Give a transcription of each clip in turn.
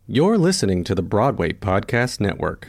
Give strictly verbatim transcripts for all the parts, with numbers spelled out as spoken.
You're listening to the Broadway Podcast Network.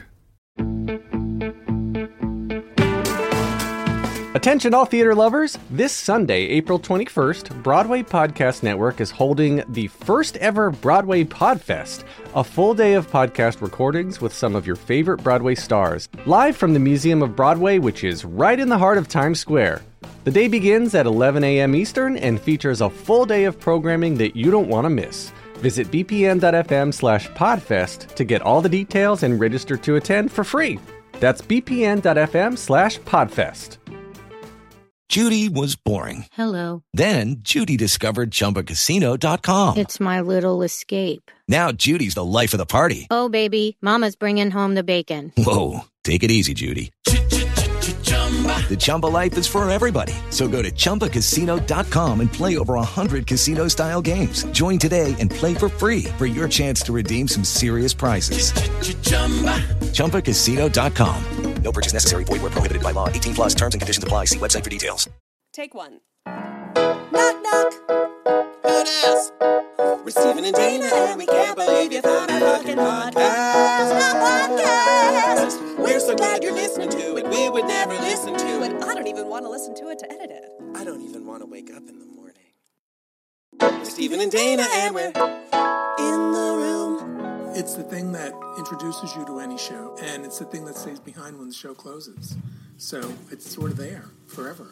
Attention all theater lovers! This Sunday, April twenty-first, Broadway Podcast Network is holding the first ever Broadway Podfest, a full day of podcast recordings with some of your favorite Broadway stars, live from the Museum of Broadway, which is right in the heart of Times Square. The day begins at eleven a.m. Eastern and features a full day of programming that you don't want to miss. Visit bpn.fm slash podfest to get all the details and register to attend for free. That's bpn.fm slash podfest. Judy was boring. Hello. Then Judy discovered Chumba Casino dot com. It's my little escape. Now Judy's the life of the party. Oh, baby, mama's bringing home the bacon. Whoa, take it easy, Judy. The Chumba life is for everybody. So go to chumba casino dot com and play over one hundred casino-style games. Join today and play for free for your chance to redeem some serious prizes. chumba casino dot com. No purchase necessary. Void where prohibited by law. eighteen plus terms and conditions apply. See website for details. Take one. Knock, knock. Who dis? We're Stephen and Dana, and we can't believe you found our fucking podcast. Our podcast. We're so glad you're listening to it. We would never listen to it. I don't even want to listen to it to edit it. I don't even want to wake up in the morning. We're Stephen and Dana, and we're in the room. It's the thing that introduces you to any show, and it's the thing that stays behind when the show closes. So it's sort of there forever.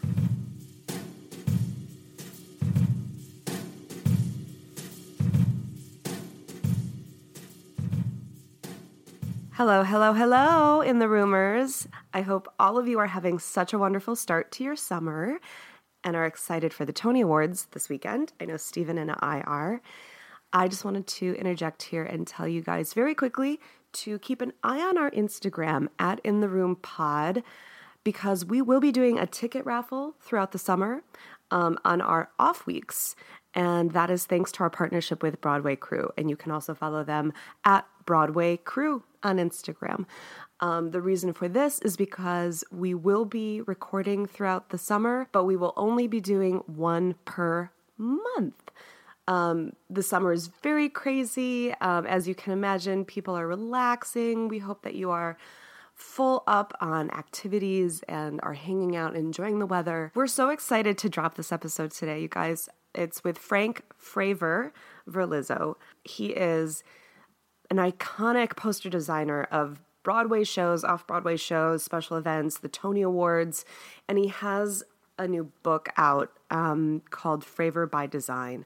Hello, hello, hello in the Roomers. I hope all of you are having such a wonderful start to your summer and are excited for the Tony Awards this weekend. I know Stephen and I are. I just wanted to interject here and tell you guys very quickly to keep an eye on our Instagram at In The Room Pod, because we will be doing a ticket raffle throughout the summer um, on our off weeks. And that is thanks to our partnership with Broadway Crew. And you can also follow them at Broadway Crew on Instagram. Um, the reason for this is because we will be recording throughout the summer, but we will only be doing one per month. Um, the summer is very crazy. Um, as you can imagine, people are relaxing. We hope that you are full up on activities and are hanging out, enjoying the weather. We're so excited to drop this episode today, you guys. It's with Frank Fraver Verlizzo. He is an iconic poster designer of Broadway shows, off-Broadway shows, special events, the Tony Awards, and he has a new book out um, called Fraver by Design.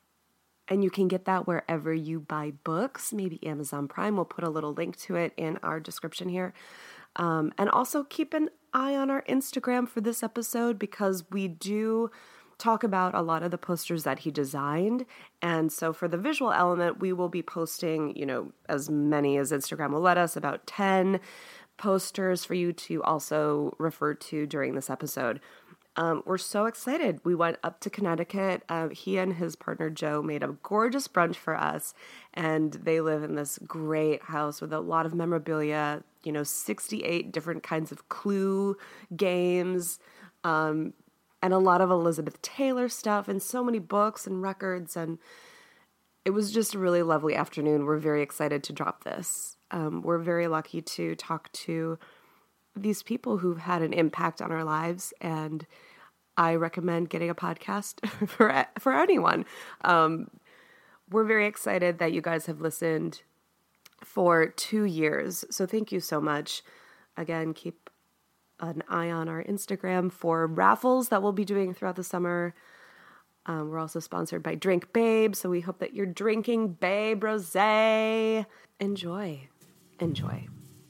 And you can get that wherever you buy books, maybe Amazon Prime. We'll put a little link to it in our description here. Um, and also keep an eye on our Instagram for this episode, because we do talk about a lot of the posters that he designed. And so for the visual element, we will be posting, you know, as many as Instagram will let us, about ten posters for you to also refer to during this episode. Um, we're so excited. We went up to Connecticut. Uh, he and his partner Joe made a gorgeous brunch for us, and they live in this great house with a lot of memorabilia, you know, sixty-eight different kinds of Clue games, um, and a lot of Elizabeth Taylor stuff, and so many books and records, and it was just a really lovely afternoon. We're very excited to drop this. Um, we're very lucky to talk to these people who've had an impact on our lives, and I recommend getting a podcast for for anyone. Um, we're very excited that you guys have listened for two years, so thank you so much. Again, keep an eye on our Instagram for raffles that we'll be doing throughout the summer. Um, we're also sponsored by Drink Babe, so we hope that you're drinking Babe Rosé. Enjoy. Enjoy.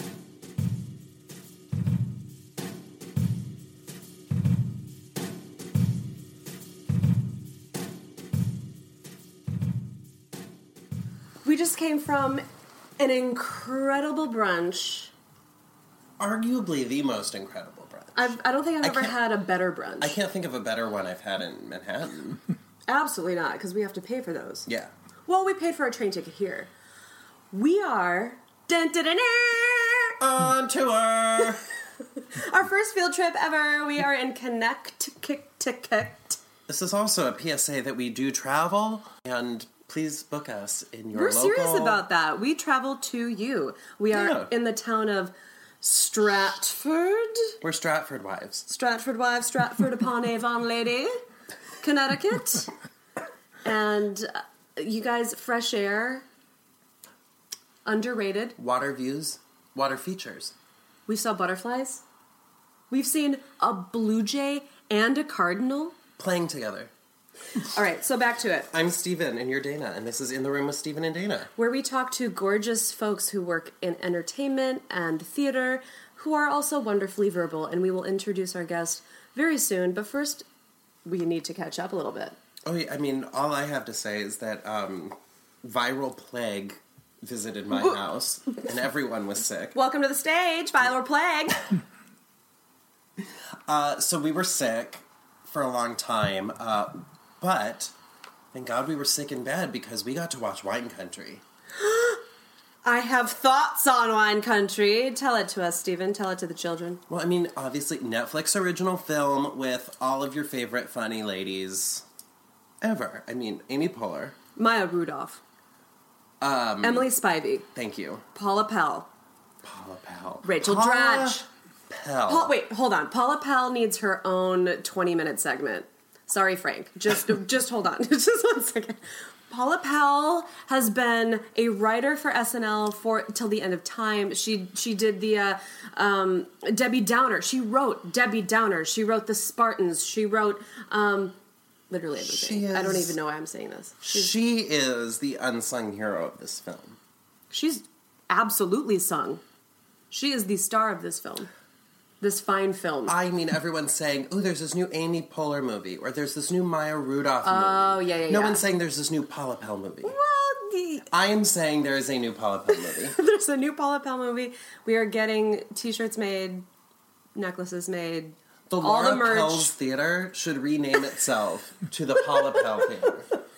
We just came from an incredible brunch. Arguably the most incredible brunch. I've, I don't think I've I ever can't- had a better brunch. I can't think of a better one I've had in Manhattan. Absolutely not, because we have to pay for those. Yeah. Well, we paid for a train ticket here. We are... Dun, dun, dun, dun, On tour! our first field trip ever. We are in Connecticut. This is also a P S A that we do travel, and please book us in your We're local... serious about that. We travel to you. We are Yeah. in the town of Stratford. We're Stratford wives. Stratford Wives, Stratford upon Avon Lady, Connecticut. And uh, you guys, fresh air, underrated. Water views, water features. We saw butterflies. We've seen a blue jay and a cardinal. Playing together. All right, so back to it. I'm Steven, and you're Dana, and this is In the Room with Steven and Dana. Where we talk to gorgeous folks who work in entertainment and theater, who are also wonderfully verbal, and we will introduce our guest very soon. But first, we need to catch up a little bit. Oh, yeah, I mean, all I have to say is that um, viral plague visited my house, and everyone was sick. Welcome to the stage, Viral Plague. Uh, so we were sick for a long time, uh, but thank God we were sick in bed because we got to watch Wine Country. I have thoughts on Wine Country. Tell it to us, Stephen. Tell it to the children. Well, I mean, obviously, Netflix original film with all of your favorite funny ladies ever. I mean, Amy Poehler. Maya Rudolph. Um, Emily Spivey. Thank you. Paula Pell. Paula Pell. Rachel Paula Dratch. Pell. Paul, wait, hold on. Paula Pell needs her own twenty-minute segment. Sorry, Frank. Just, just hold on. Just one second. Paula Pell has been a writer for S N L for till the end of time. She she did the uh, um, Debbie Downer. She wrote Debbie Downer. She wrote The Spartans. She wrote um, literally everything. She is, I don't even know why I'm saying this. She's, she is the unsung hero of this film. she's absolutely sung. She is the star of this film. This fine film. I mean, everyone's saying, oh, there's this new Amy Poehler movie, or there's this new Maya Rudolph movie. Oh, yeah, yeah, No yeah. one's saying there's this new Paula Pell movie. Well, the, I am saying there is a new Paula Pell movie. there's a new Paula Pell movie. We are getting t-shirts made, necklaces made. The all Laura the merch. Pell's Theater should rename itself to the Paula Pell Theater.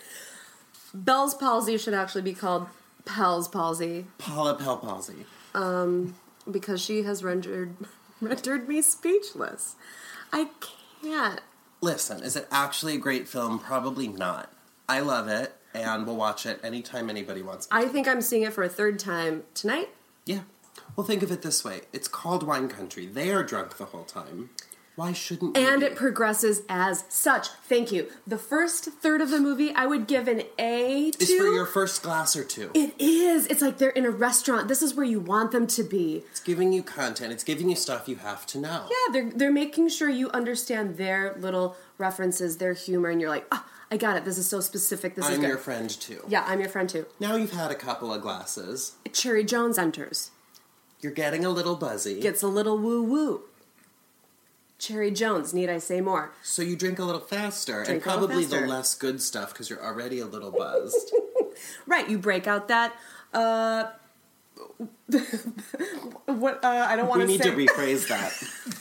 Bell's palsy should actually be called Pell's palsy Paula Pell Palsy. because she has rendered rendered me speechless. I can't. Listen, is it actually a great film? Probably not. I love it, and we'll watch it anytime anybody wants me. I think I'm seeing it for a third time tonight. Yeah. Well, think of it this way. It's called Wine Country. They are drunk the whole time. Why shouldn't you And be? it progresses as such. Thank you. The first third of the movie, I would give an A to. It's for your first glass or two. It is. It's like they're in a restaurant. This is where you want them to be. It's giving you content. It's giving you stuff you have to know. Yeah, they're they're making sure you understand their little references, their humor, and you're like, oh, I got it. This is so specific. This is I'm good. your friend, too. Yeah, I'm your friend too. Now you've had a couple of glasses. Cherry Jones enters. You're getting a little buzzy. Gets a little woo woo. Cherry Jones, need I say more? So you drink a little faster, Drink and a little probably faster. the less good stuff because you're already a little buzzed. Right, you break out that, uh... what, uh, I don't want we to need say... to rephrase that.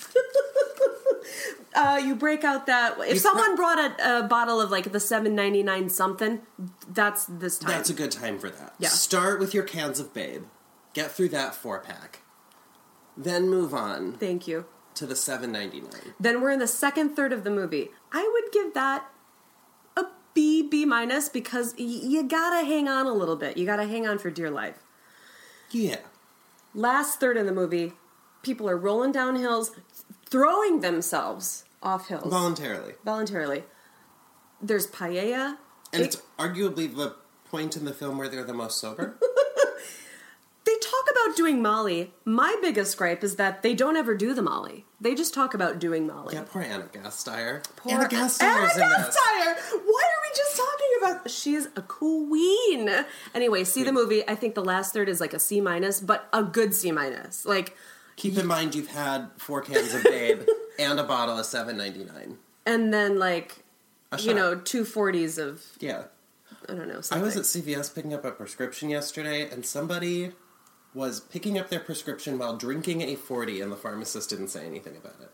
uh, you break out that... If You someone pro- brought a, a bottle of, like, the seven ninety-nine something, that's this time. That's a good time for that. Yeah. Start with your cans of Babe. Get through that four-pack. Then move on Thank you. to the seven ninety-nine. Then we're in the second third of the movie. I would give that a B, B minus, because y- you gotta hang on a little bit. You gotta hang on for dear life. Yeah. Last third of the movie, people are rolling down hills, throwing themselves off hills. Voluntarily. Voluntarily. There's paella. And They- it's arguably the point in the film where they're the most sober. They talk about doing Molly. My biggest gripe is that they don't ever do the Molly. They just talk about doing Molly. Yeah, poor Anna Gasteyer. Poor Anna Gasteyer's Anna in this. Gasteyer! Why are we just talking about... She's a queen. Anyway, see the movie. I think the last third is like a C minus, but a good C minus. Like, Keep in mind you've had four cans of Babe and a bottle of seven ninety-nine. and then like, A you shot. know, two forties of, Yeah. I don't know, I something. was at C V S picking up a prescription yesterday, and somebody was picking up their prescription while drinking a forty, and the pharmacist didn't say anything about it.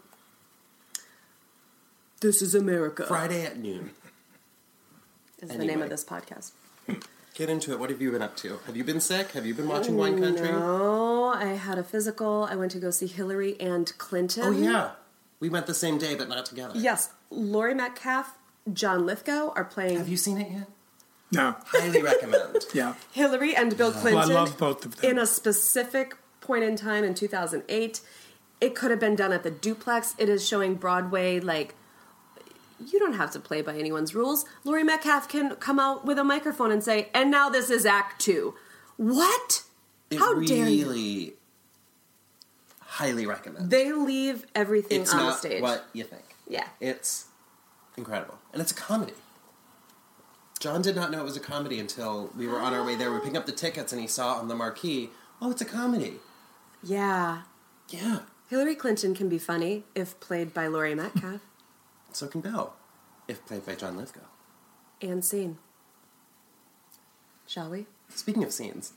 This is America. Friday at noon. Is the name Anyway. of this podcast. Get into it. What have you been up to? Have you been sick? Have you been watching Wine Country? No, I had a physical. I went to go see Hillary and Clinton. Oh, yeah. We went the same day, but not together. Yes, Laurie Metcalf, John Lithgow are playing. Have you seen it yet? No. Highly recommend. Yeah. Hillary and Bill Clinton. Well, I love both of them. In a specific point in time in two thousand eight. It could have been done at the Duplex. It is showing Broadway, like, you don't have to play by anyone's rules. Laurie Metcalf can come out with a microphone and say, and now this is Act Two. What? It How dare you? really highly recommend. They leave everything It's on not the stage. what you think. Yeah. It's incredible. And it's a comedy. John did not know it was a comedy until we were on our way there. We were picking up the tickets and he saw on the marquee, oh, it's a comedy. Yeah. Yeah. Hillary Clinton can be funny if played by Laurie Metcalf. So can Bill, if played by John Lithgow. And scene. Shall we? Speaking of scenes.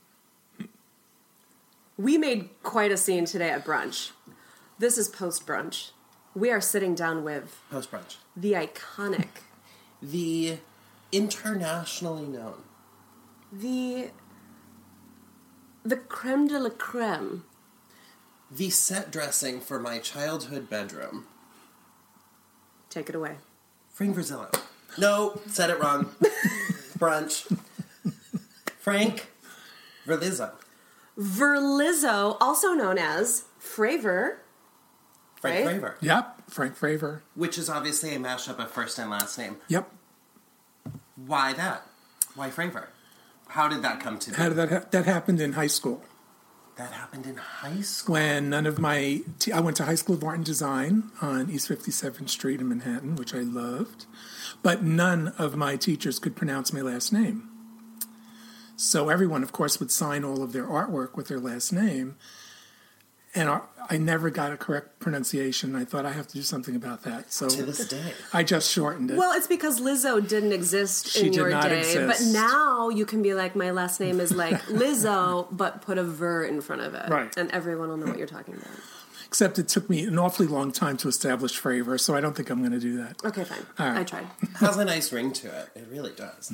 We made quite a scene today at brunch. This is post-brunch. We are sitting down with Post-brunch. the iconic, The internationally known. the the creme de la creme. The set dressing for my childhood bedroom. Take it away. Frank Verzillo. No, said it wrong. Brunch. Frank Verzillo. Verlizzo, also known as Fravor. Frank Right? Fravor. Yep, Frank Fravor. Which is obviously a mashup of first and last name. Yep. Why that? Why Fravor? How did that come to be? How did that ha- that happened in high school? That happened in high school. When none of my... T- I went to High School of Art and Design on East fifty-seventh Street in Manhattan, which I loved. But none of my teachers could pronounce my last name. So everyone, of course, would sign all of their artwork with their last name. And I, I never got a correct pronunciation. I thought I have to do something about that. So To this day. I just shortened it. Well, it's because Lizzo didn't exist She in did your not day. exist. But now you can be like, my last name is like Lizzo, but put a ver in front of it. Right. And everyone will know what you're talking about. Except it took me an awfully long time to establish Fravor, so I don't think I'm going to do that. Okay, fine. All right. I tried. Has a nice ring to it. It really does.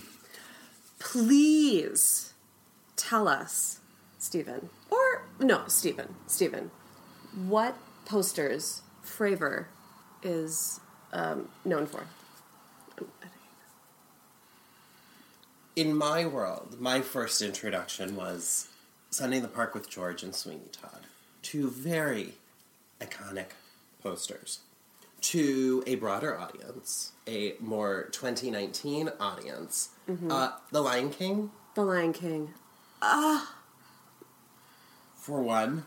Please tell us, Stephen, or no, Stephen, Stephen, what posters Fravor is um, known for? In my world, my first introduction was Sunday in the Park with George and Sweeney Todd. Two very iconic posters. To a broader audience, a more twenty nineteen audience, Mm-hmm. uh, The Lion King, The Lion King. for one.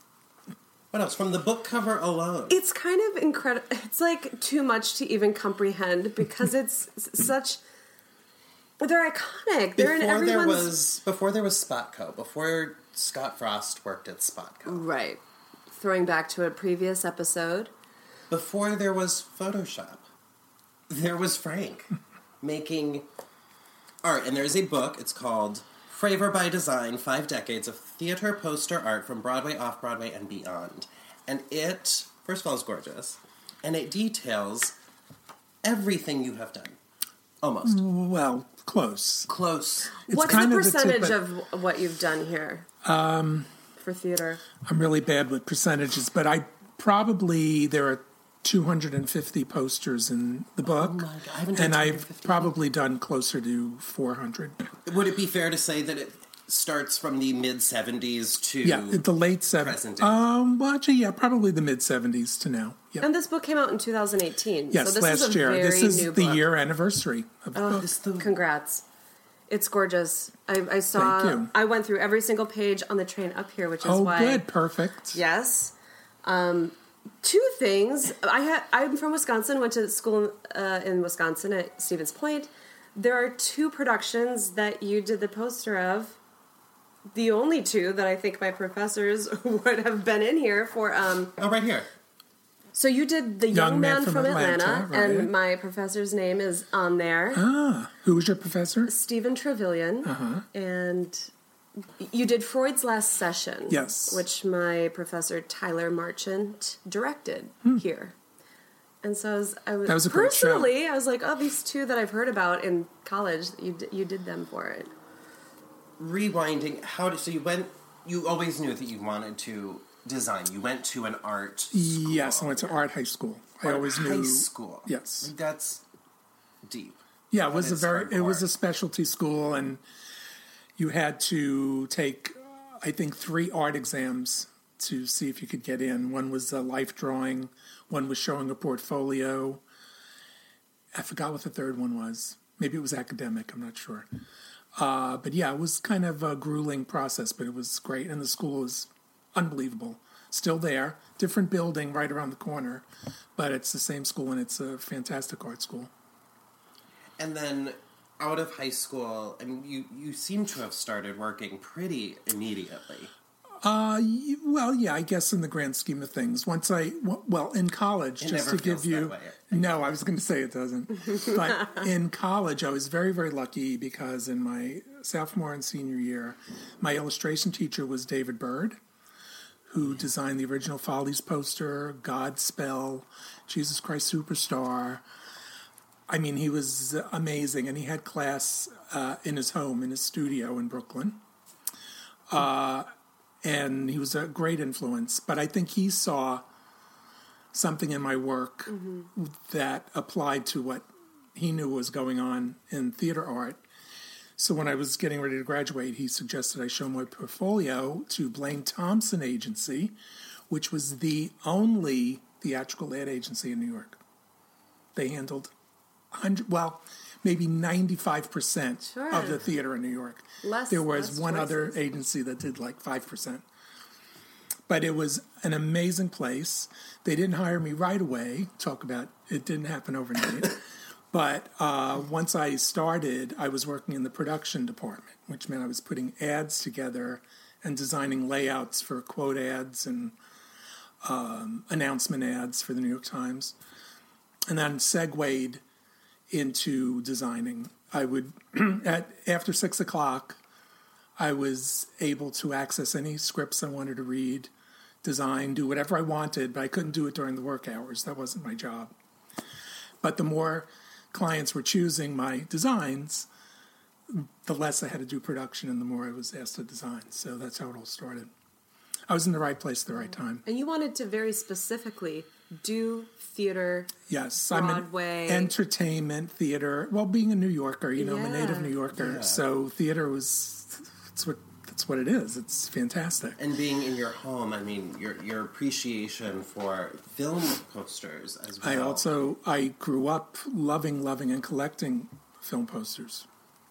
What else? From the book cover alone. It's kind of incredible. It's like too much to even comprehend because it's s- such. They're iconic. They're in Before there everyone's. was before there was Spotco, before Scott Frost worked at Spotco, Right. Throwing back to a previous episode. before there was Photoshop, there was Frank making art. And there's a book, it's called Fravor by Design, Five Decades of Theater Poster Art from Broadway, Off-Broadway, and Beyond. And it, first of all, is gorgeous. And it details everything you have done. Almost. Well, close. Close. It's What's kind the of the percentage tip, of what you've done here? Um, for theater. I'm really bad with percentages, but I probably, there are two hundred fifty posters in the book. Oh my God, I haven't done and two I've hundred fifty. probably done closer to four hundred. Would it be fair to say that it starts from the mid-seventies to... Yeah, the late seventies. present day. Um, well, actually, yeah, probably the mid-seventies to now. Yeah. And this book came out in two thousand eighteen. Yes, so this last is a year. Very This is new the book. year anniversary of the book. It's the- Congrats. It's gorgeous. I, I saw. Thank you. I went through every single page on the train up here, which is Oh, why. good. Perfect. Yes. Um, two things. I had. I'm from Wisconsin. Went to school uh, in Wisconsin at Stevens Point. There are two productions that you did the poster of. The only two that I think my professors would have been in here for. Um, Oh, right here. so you did the Young, Man, from, Atlanta, right. and my professor's name is on there. Ah, who was your professor? Stephen Trevelyan, Uh-huh. and you did Freud's Last Session, Yes. which my professor Tyler Marchant directed here. And so I was, I was, That was a great show. personally, I was like, oh, these two that I've heard about in college, you d- you did them for it. Rewinding, how did... So you went... You always knew that you wanted to design. You went to an art school. Yes, I went to art high school. I Art always high knew. school. Yes. Like, that's deep. Yeah, it was a it's very it was hardcore. a specialty school, and you had to take, I think, three art exams to see if you could get in. One was a life drawing, one was showing a portfolio. I forgot what the third one was. Maybe it was academic. I'm not sure. Uh, but yeah, it was kind of a grueling process, but it was great, and the school was unbelievable. Still there, different building right around the corner, but it's the same school, and it's a fantastic art school. And then out of high school, I mean, you, you seem to have started working pretty immediately. Uh, y- well, yeah, I guess in the grand scheme of things. Once I, w- well, in college, It just never to give feels you, that way. no, I was going to say it doesn't. But in college, I was very, very lucky because in my sophomore and senior year, my illustration teacher was David Bird, who designed the original Follies poster, Godspell, Jesus Christ Superstar. I mean, he was amazing, and he had class uh, in his home, in his studio in Brooklyn. Uh, and he was a great influence. But I think he saw something in my work mm-hmm. that applied to what he knew was going on in theater art. So when I was getting ready to graduate, he suggested I show my portfolio to Blaine Thompson Agency, which was the only theatrical ad agency in New York. They handled one hundred, well, maybe ninety-five percent Sure. of the theater in New York. Less, there was less one choices. other agency that did like five percent. But it was an amazing place. They didn't hire me right away. Talk about it didn't happen overnight. But uh, once I started, I was working in the production department, which meant I was putting ads together and designing layouts for quote ads and um, announcement ads for the New York Times. And then segued into designing. I would, at after six o'clock, I was able to access any scripts I wanted to read, design, do whatever I wanted, but I couldn't do it during the work hours. That wasn't my job. But the more clients were choosing my designs, the less I had to do production and the more I was asked to design. So that's how it all started. I was in the right place at the right time. And you wanted to very specifically do theater, Yes, Broadway. I'm in entertainment, theater. Well, being a New Yorker, you know, I'm a Yeah. native New Yorker, Yeah. so theater was, it's what, that's what it is. It's fantastic. And being in your home, I mean, your your appreciation for film posters as well. I also, I grew up loving, loving, and collecting film posters.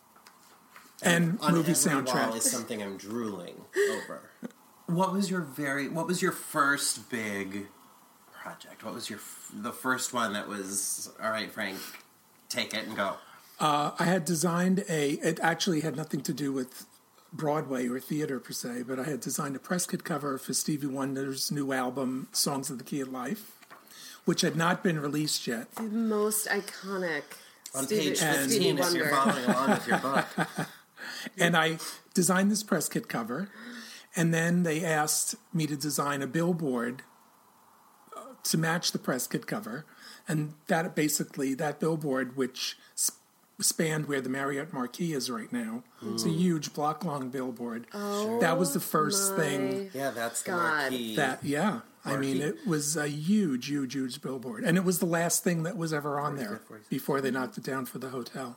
And, on movie every wall soundtracks. is something I'm drooling over. What was your very? What was your first big project? What was your f- the first one that was all right, Frank? Take it and go. Uh, I had designed a. It actually had nothing to do with Broadway or theater per se, but I had designed a press kit cover for Stevie Wonder's new album, "Songs of the Key of Life," which had not been released yet. The most iconic. On Stevie, page And- fifteen, if you're Wonder. following along with your book. And I designed this press kit cover, and then they asked me to design a billboard uh, to match the press kit cover, and that basically, that billboard, which sp- spanned where the Marriott Marquis is right now, it's a huge block-long billboard. Oh, that was the first thing Yeah, that's the God. marquee. that, yeah, I mean, Marquee. it was a huge, huge, huge billboard, and it was the last thing that was ever on there before they knocked it down for the hotel.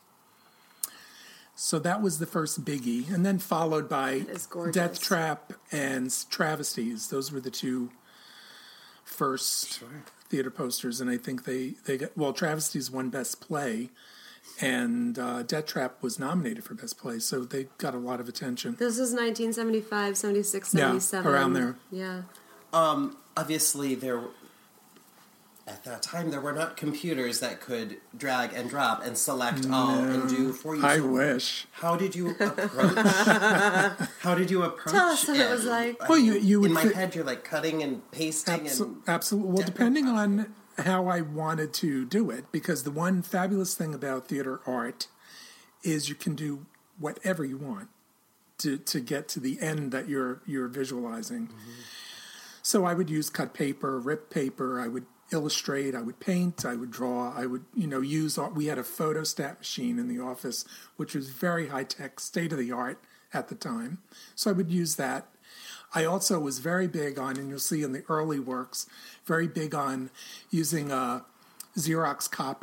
So that was the first biggie, and then followed by is gorgeous. Death Trap and Travesties. Those were the two first theater posters, and I think they, they got, well, Travesties won Best Play, and uh, Death Trap was nominated for Best Play, so they got a lot of attention. This is nineteen seventy-five, seventy-six, Yeah, seventy-seven. around there. Yeah. Um, obviously, there at that time there were not computers that could drag and drop and select all and do for you. I So wish. How did you approach? how did you approach? Tell us what it was it? like. Well, you- you would in my thi- head, you're like cutting and pasting Absol- and Absolutely. Well, Definitely depending possible. on how I wanted to do it, because the one fabulous thing about theater art is you can do whatever you want to, to get to the end that you're you're visualizing. Mm-hmm. So I would use cut paper, rip paper. I would illustrate. I would paint. I would draw. I would you know use. We had a photostat machine in the office, which was very high tech, state of the art at the time. So I would use that. I also was very big on, and you'll see in the early works, very big on using a Xerox copier.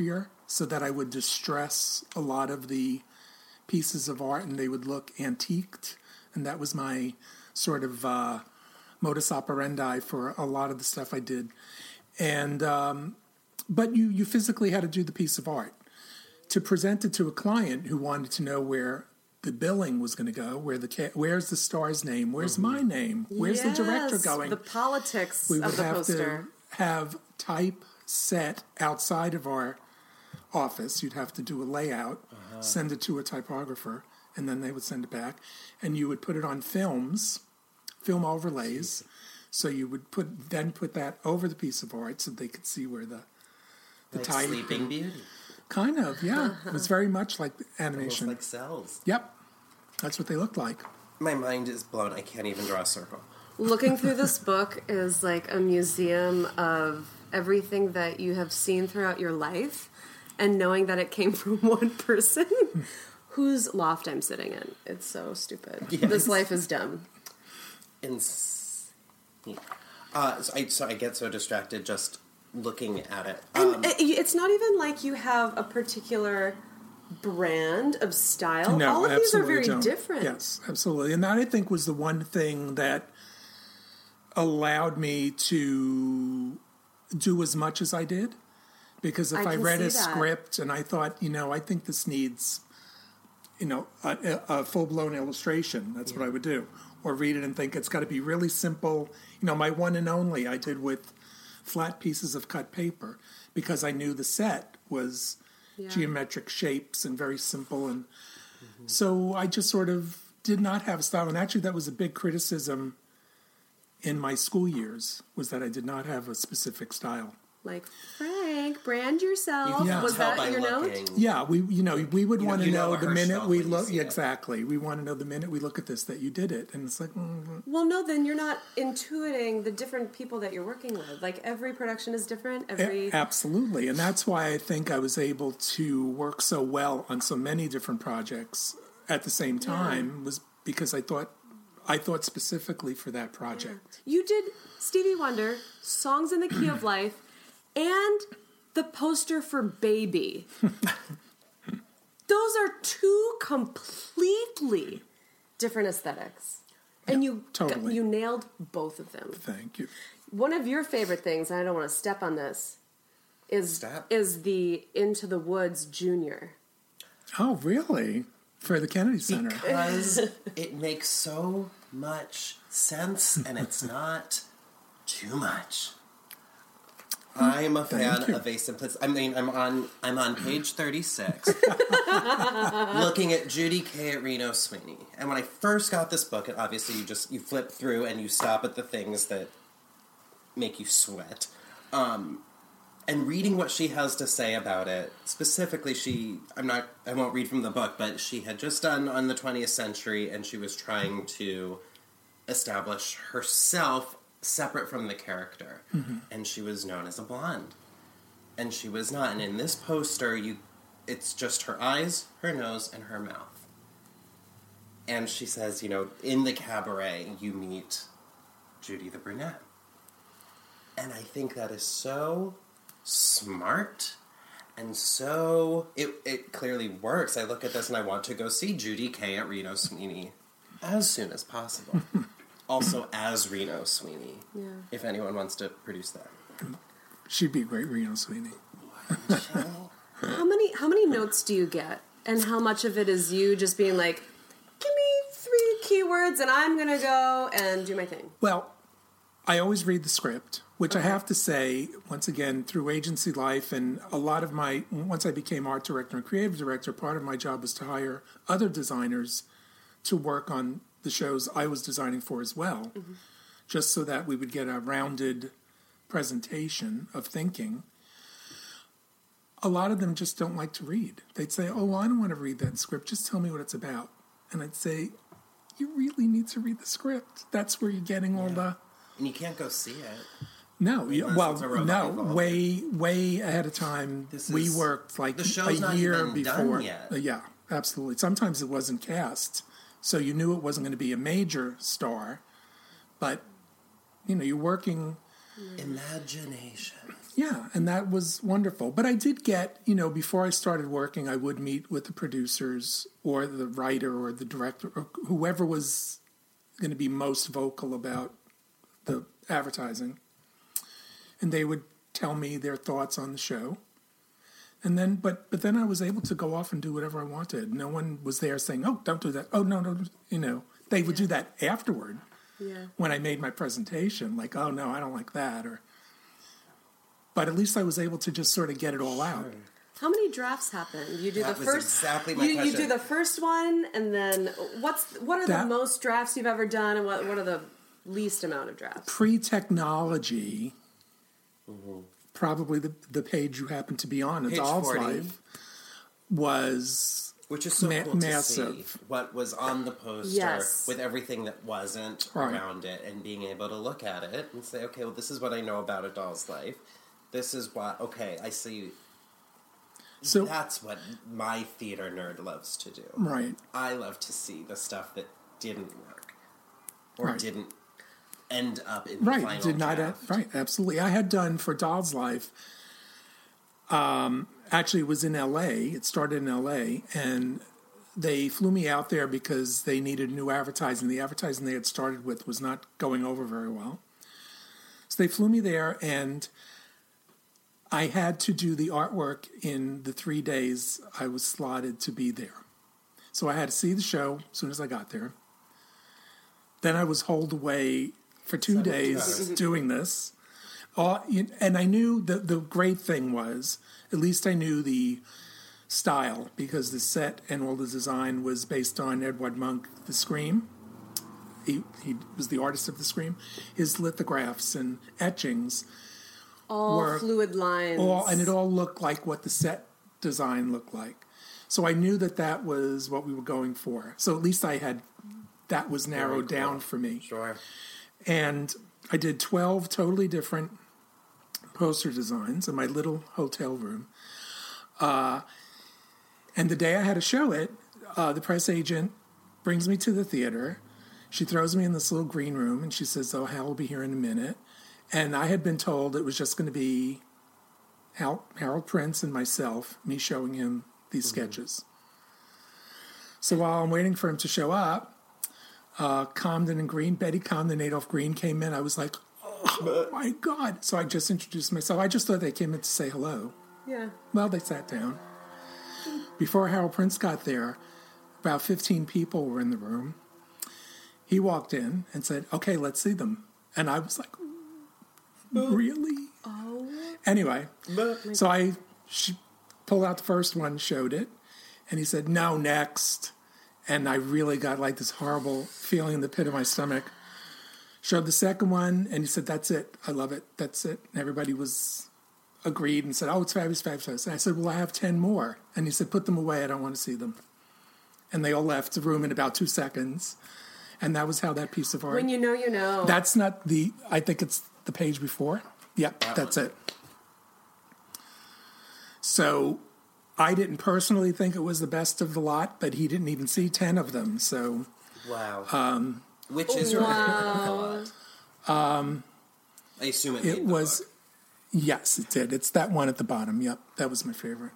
so that I would distress a lot of the pieces of art and they would look antiqued. And that was my sort of uh, modus operandi for a lot of the stuff I did. And um, but you, you physically had to do the piece of art. To present it to a client who wanted to know where the billing was going to go, where the ca- where's the star's name, where's mm-hmm. my name, where's yes, the director going, the politics we would of the have poster. to have type set outside of our office. You'd have to do a layout, uh-huh. send it to a typographer, and then they would send it back, and you would put it on films, film overlays. So you would put then put that over the piece of art so they could see where the the like type. Sleeping Beauty. Kind of, yeah. It was very much like animation. Almost like cells. Yep. That's what they looked like. My mind is blown. I can't even draw a circle. Looking through this book is like a museum of everything that you have seen throughout your life, and knowing that it came from one person whose loft I'm sitting in. It's so stupid. Yes. This life is dumb. Ins- yeah. uh, so, I, so I get so distracted just looking at it. Um, and it's not even like you have a particular brand of style. No, all of these are very don't. different. Yes, absolutely. And that, I think, was the one thing that allowed me to do as much as I did. Because if I, I read a that. script and I thought, you know, I think this needs, you know, a, a full-blown illustration, that's yeah. what I would do. Or read it and think it's got to be really simple. You know, my one and only I did with flat pieces of cut paper because I knew the set was yeah. geometric shapes and very simple. And mm-hmm. so I just sort of did not have a style. And actually that was a big criticism in my school years, was that I did not have a specific style. Like, Frank, brand yourself. You yeah. Was that your looking. note? Yeah, we you know we would you want know, to you know, know the minute we look yeah, exactly. We want to know the minute we look at this that you did it, and it's like. Mm, well, no, then you're not intuiting the different people that you're working with. Like every production is different. Every a- absolutely, and that's why I think I was able to work so well on so many different projects at the same time yeah. was because I thought I thought specifically for that project. You did Stevie Wonder, Songs in the Key of Life. And the poster for Baby. Those are two completely different aesthetics. And yeah, you totally. you nailed both of them. Thank you. One of your favorite things, and I don't want to step on this, is Step. is the Into the Woods Junior. Oh, really? For the Kennedy Center. Because it makes so much sense, and it's not too much. I'm a fan of a simplicity. I mean, I'm on I'm on page thirty-six, looking at Judy Kay at Reno Sweeney. And when I first got this book, and obviously you just you flip through and you stop at the things that make you sweat. Um, and reading what she has to say about it, specifically, she I'm not I won't read from the book, but she had just done On the twentieth Century, and she was trying to establish herself separate from the character, mm-hmm. and she was known as a blonde, and she was not. And in this poster, you, it's just her eyes, her nose, and her mouth. And she says, you know, in the cabaret, you meet Judy the brunette, and I think that is so smart, and so it it clearly works. I look at this and I want to go see Judy Kay at Reno Sweeney as soon as possible. Also as Reno Sweeney, yeah. if anyone wants to produce that. She'd be a great Reno Sweeney. How many how many notes do you get? And how much of it is you just being like, give me three keywords and I'm going to go and do my thing? Well, I always read the script, which okay. I have to say, once again, through agency life and a lot of my, once I became art director and creative director, part of my job was to hire other designers to work on the shows I was designing for as well, mm-hmm. just so that we would get a rounded presentation of thinking. A lot of them just don't like to read. They'd say, oh, well, I don't want to read that script. Just tell me what it's about. And I'd say, you really need to read the script. That's where you're getting all yeah. the... And you can't go see it. No, you, well, no, way, way ahead of time. This we is, worked like the show's a year not even before. Done yet. Uh, yeah, absolutely. Sometimes it wasn't cast. So you knew it wasn't going to be a major star, but, you know, you're working... Imagination. Yeah, and that was wonderful. But I did get, you know, before I started working, I would meet with the producers or the writer or the director or whoever was going to be most vocal about the advertising. And they would tell me their thoughts on the show. And then, but but then I was able to go off and do whatever I wanted. No one was there saying, oh, don't do that. Oh, no, no, you know. They would do that afterward Yeah. when I made my presentation. Like, oh, no, I don't like that. Or, but at least I was able to just sort of get it all out. How many drafts happen? You do That the was first. exactly my you, you question. do the first one, and then what's what are That- the most drafts you've ever done, and what what are the least amount of drafts? Pre-technology, Mm-hmm. probably the, the page you happen to be on, A Page Doll's forty. Life, was Which is so ma- cool to massive. see what was on the poster Yes. with everything that wasn't Right. around it, and being able to look at it and say, okay, well, this is what I know about A Doll's Life. This is what, okay, I see. So, That's what my theater nerd loves to do. right. I love to see the stuff that didn't work or Right. didn't end up in the Right, final did not draft. right, absolutely. I had done for Doll's Life. Um, actually, it was in L A. It started in L A, and they flew me out there because they needed new advertising. The advertising they had started with was not going over very well, so they flew me there, and I had to do the artwork in the three days I was slotted to be there. So I had to see the show as soon as I got there. Then I was holed away for two days doing this. All, and I knew that the great thing was, at least I knew the style, because the set and all the design was based on Edward Munch, The Scream. He, he was the artist of The Scream. His lithographs and etchings All were fluid lines. all, and it all looked like what the set design looked like. So I knew that that was what we were going for. So at least I had, that was narrowed Very cool. down for me. Sure. And I did twelve totally different poster designs in my little hotel room. Uh, and the day I had to show it, uh, the press agent brings me to the theater. She throws me in this little green room, and she says, oh, Hal will be here in a minute. And I had been told it was just going to be Hal, Harold Prince and myself, me showing him these Mm-hmm. sketches. So while I'm waiting for him to show up, uh, Comden and Green, Betty Comden, Adolph Green came in. I was like, oh my God. So I just introduced myself. I just thought they came in to say hello. Yeah. Well, they sat down. Before Harold Prince got there, about fifteen people were in the room. He walked in and said, okay, let's see them. And I was like, really? Oh. Anyway, so I she pulled out the first one, showed it, and he said, no, next. And I really got like this horrible feeling in the pit of my stomach. Showed the second one, and he said, that's it. I love it. That's it. And everybody was agreed and said, oh, it's fabulous, fabulous. And I said, well, I have ten more. And he said, put them away. I don't want to see them. And they all left the room in about two seconds. And that was how that piece of art. When you know, you know. That's not the, I think it's the page before. Yep, that's it. So I didn't personally think it was the best of the lot, but he didn't even see ten of them. So, Wow. um, Which is your Wow. favorite um, I assume it, it made the was, book. yes, it did. It's that one at the bottom. Yep, that was my favorite.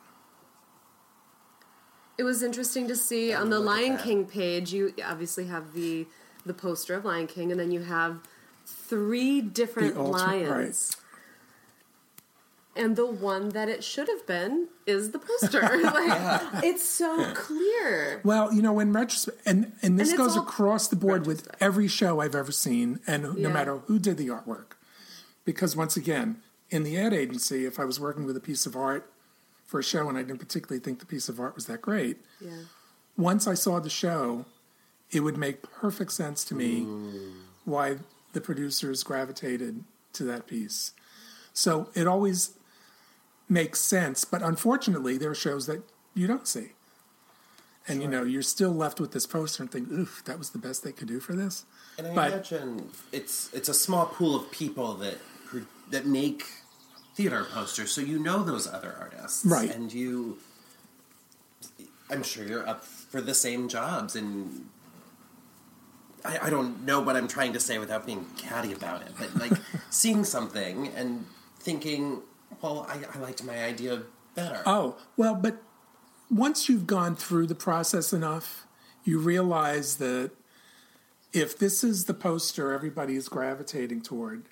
It was interesting to see Yeah, on the look at Lion that. King page. You obviously have the the poster of Lion King, and then you have three different The ultimate- lions. And the one that it should have been is the poster. Like, it's so clear. Well, you know, in retrospect, and, and this And it's goes all across the board with retrospect. every show I've ever seen, and no Yeah. matter who did the artwork. Because once again, in the ad agency, if I was working with a piece of art for a show and I didn't particularly think the piece of art was that great, Yeah. once I saw the show, it would make perfect sense to me why the producers gravitated to that piece. So it always makes sense, but unfortunately, there are shows that you don't see. And, you know, you're still left with this poster and think, oof, that was the best they could do for this. And I but- imagine it's it's a small pool of people that pro- that make theater posters, so you know those other artists, Right. And you, I'm sure you're up for the same jobs, and I, I don't know what I'm trying to say without being catty about it, but like seeing something and thinking, Well, I, I liked my idea better. Oh, well, but once you've gone through the process enough, you realize that if this is the poster everybody is gravitating toward,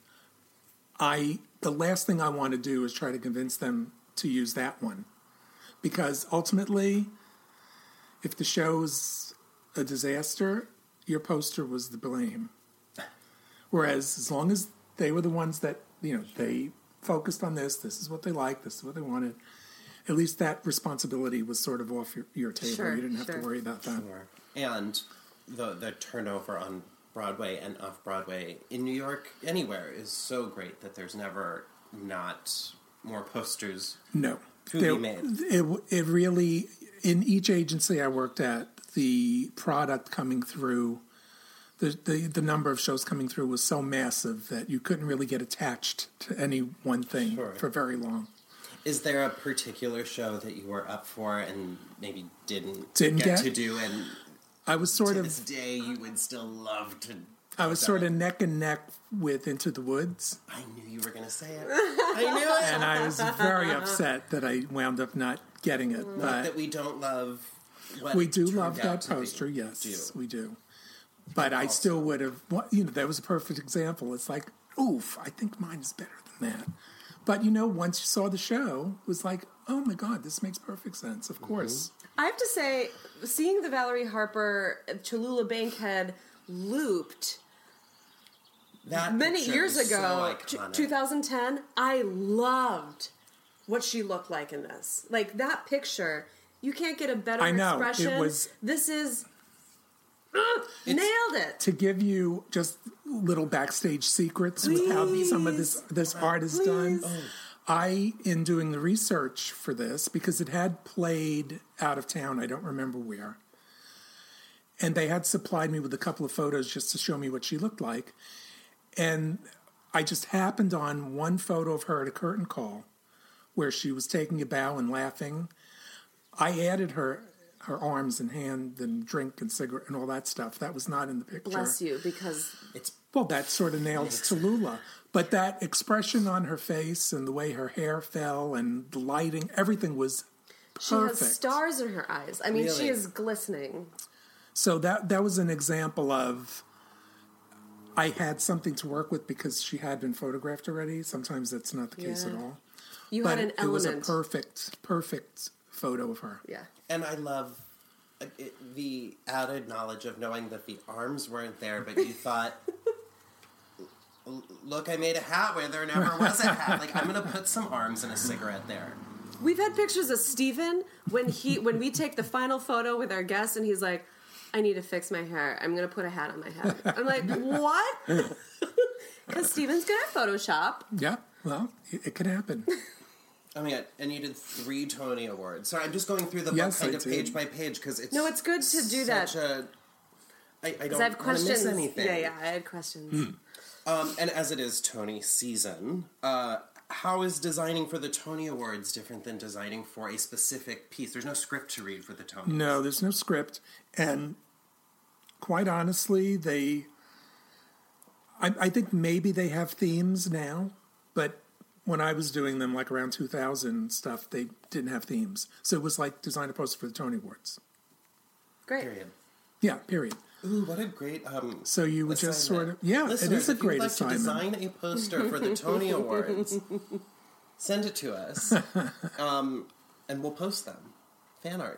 I the last thing I want to do is try to convince them to use that one. Because ultimately, if the show's a disaster, your poster was the blame. Whereas as long as they were the ones that, you know, they focused on this, this is what they liked, this is what they wanted, at least that responsibility was sort of off your, your table. Sure, you didn't have sure. to worry about that. Sure. And the the turnover on Broadway and off Broadway in New York, anywhere, is so great that there's never not more posters No. to There- be made. It, it really, in each agency I worked at, the product coming through, the, the, the number of shows coming through was so massive that you couldn't really get attached to any one thing Sure. for very long. Is there a particular show that you were up for and maybe didn't, Didn't get, get? to do, and I was sort to of this day you would still love to? I was have sort done of neck and neck with Into the Woods, it? I knew you were going to say it. I knew it. and I was very upset that I wound up not getting it. Not But that we don't love. What we it do turned love out that to be. poster, yes, Do. we do. But I still would have, well, you know, that was a perfect example. It's like, oof, I think mine is better than that. But, you know, once you saw the show, it was like, oh my God, this makes perfect sense, of course. I have to say, seeing the Valerie Harper Cholula Bankhead looped That many picture years is ago, so t- iconic. twenty ten, I loved what she looked like in this. Like, that picture, you can't get a better I know, it expression. was- This is... uh, nailed it. To give you just little backstage secrets with how some of this, this art is done, I, in doing the research for this, because it had played out of town, I don't remember where, and they had supplied me with a couple of photos just to show me what she looked like. And I just happened on one photo of her at a curtain call where she was taking a bow and laughing. I added her her arms and hand and drink and cigarette and all that stuff. That was not in the picture. Bless you, because It's Well, that sort of nails Tallulah. But that expression on her face and the way her hair fell and the lighting, everything was she perfect. has stars in her eyes. I mean, Really? she is glistening. So that that was an example of I had something to work with because she had been photographed already. Sometimes that's not the case Yeah. at all. You But had an it element. was a perfect, perfect photo of her. Yeah. And I love uh, it, the added knowledge of knowing that the arms weren't there, but you thought, "L- look, I made a hat where there never was a hat. Like, I'm going to put some arms and a cigarette there. We've had pictures of Steven when he when we take the final photo with our guest and he's like, I need to fix my hair. I'm going to put a hat on my head. I'm like, what? Because Steven's good at Photoshop. Yeah, well, it, it could happen. Oh my God, and you did three Tony Awards. Sorry, I'm just going through the book Yes, kind I of did. page by page because it's No, it's good to do that. such a. I, I Because don't I have want to questions. miss anything. Yeah, yeah, I had questions. Um, and as it is Tony season, uh, how is designing for the Tony Awards different than designing for a specific piece? There's no script to read for the Tonys. No, there's no script. And quite honestly, they... I, I think maybe they have themes now, but when I was doing them, like around two thousand stuff, they didn't have themes. So it was like design a poster for the Tony Awards. Great. Period. Yeah, period. Ooh, what a great um. So you would just sort assignment. of... Yeah, Listeners, it is a if great you'd like assignment. to design a poster for the Tony Awards, send it to us, um, and we'll post them. Fan art.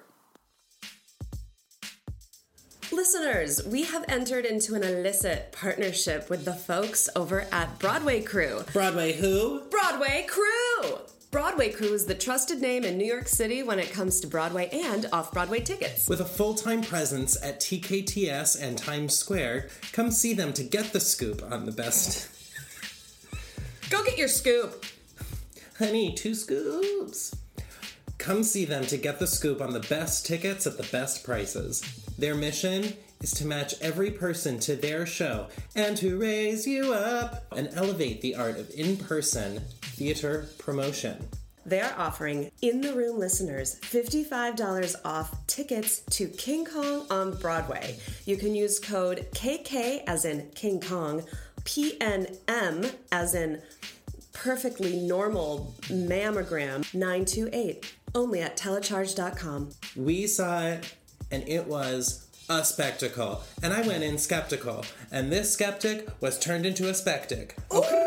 Listeners, we have entered into an illicit partnership with the folks over at Broadway Crew. Broadway who? Broadway Crew! Broadway Crew is the trusted name in New York City when it comes to Broadway and off-Broadway tickets. With a full-time presence at T K T S and Times Square, come see them to get the scoop on the best. Go get your scoop! Honey, two scoops. Come see them to get the scoop on the best tickets at the best prices. Their mission is to match every person to their show and to raise you up and elevate the art of in-person theater promotion. They are offering in-the-room listeners fifty-five dollars off tickets to King Kong on Broadway. You can use code K K as in King Kong, P N M as in perfectly normal mammogram nine two eight. Only at telecharge dot com. We saw it, and it was a spectacle. And I went in skeptical, and this skeptic was turned into a spectic.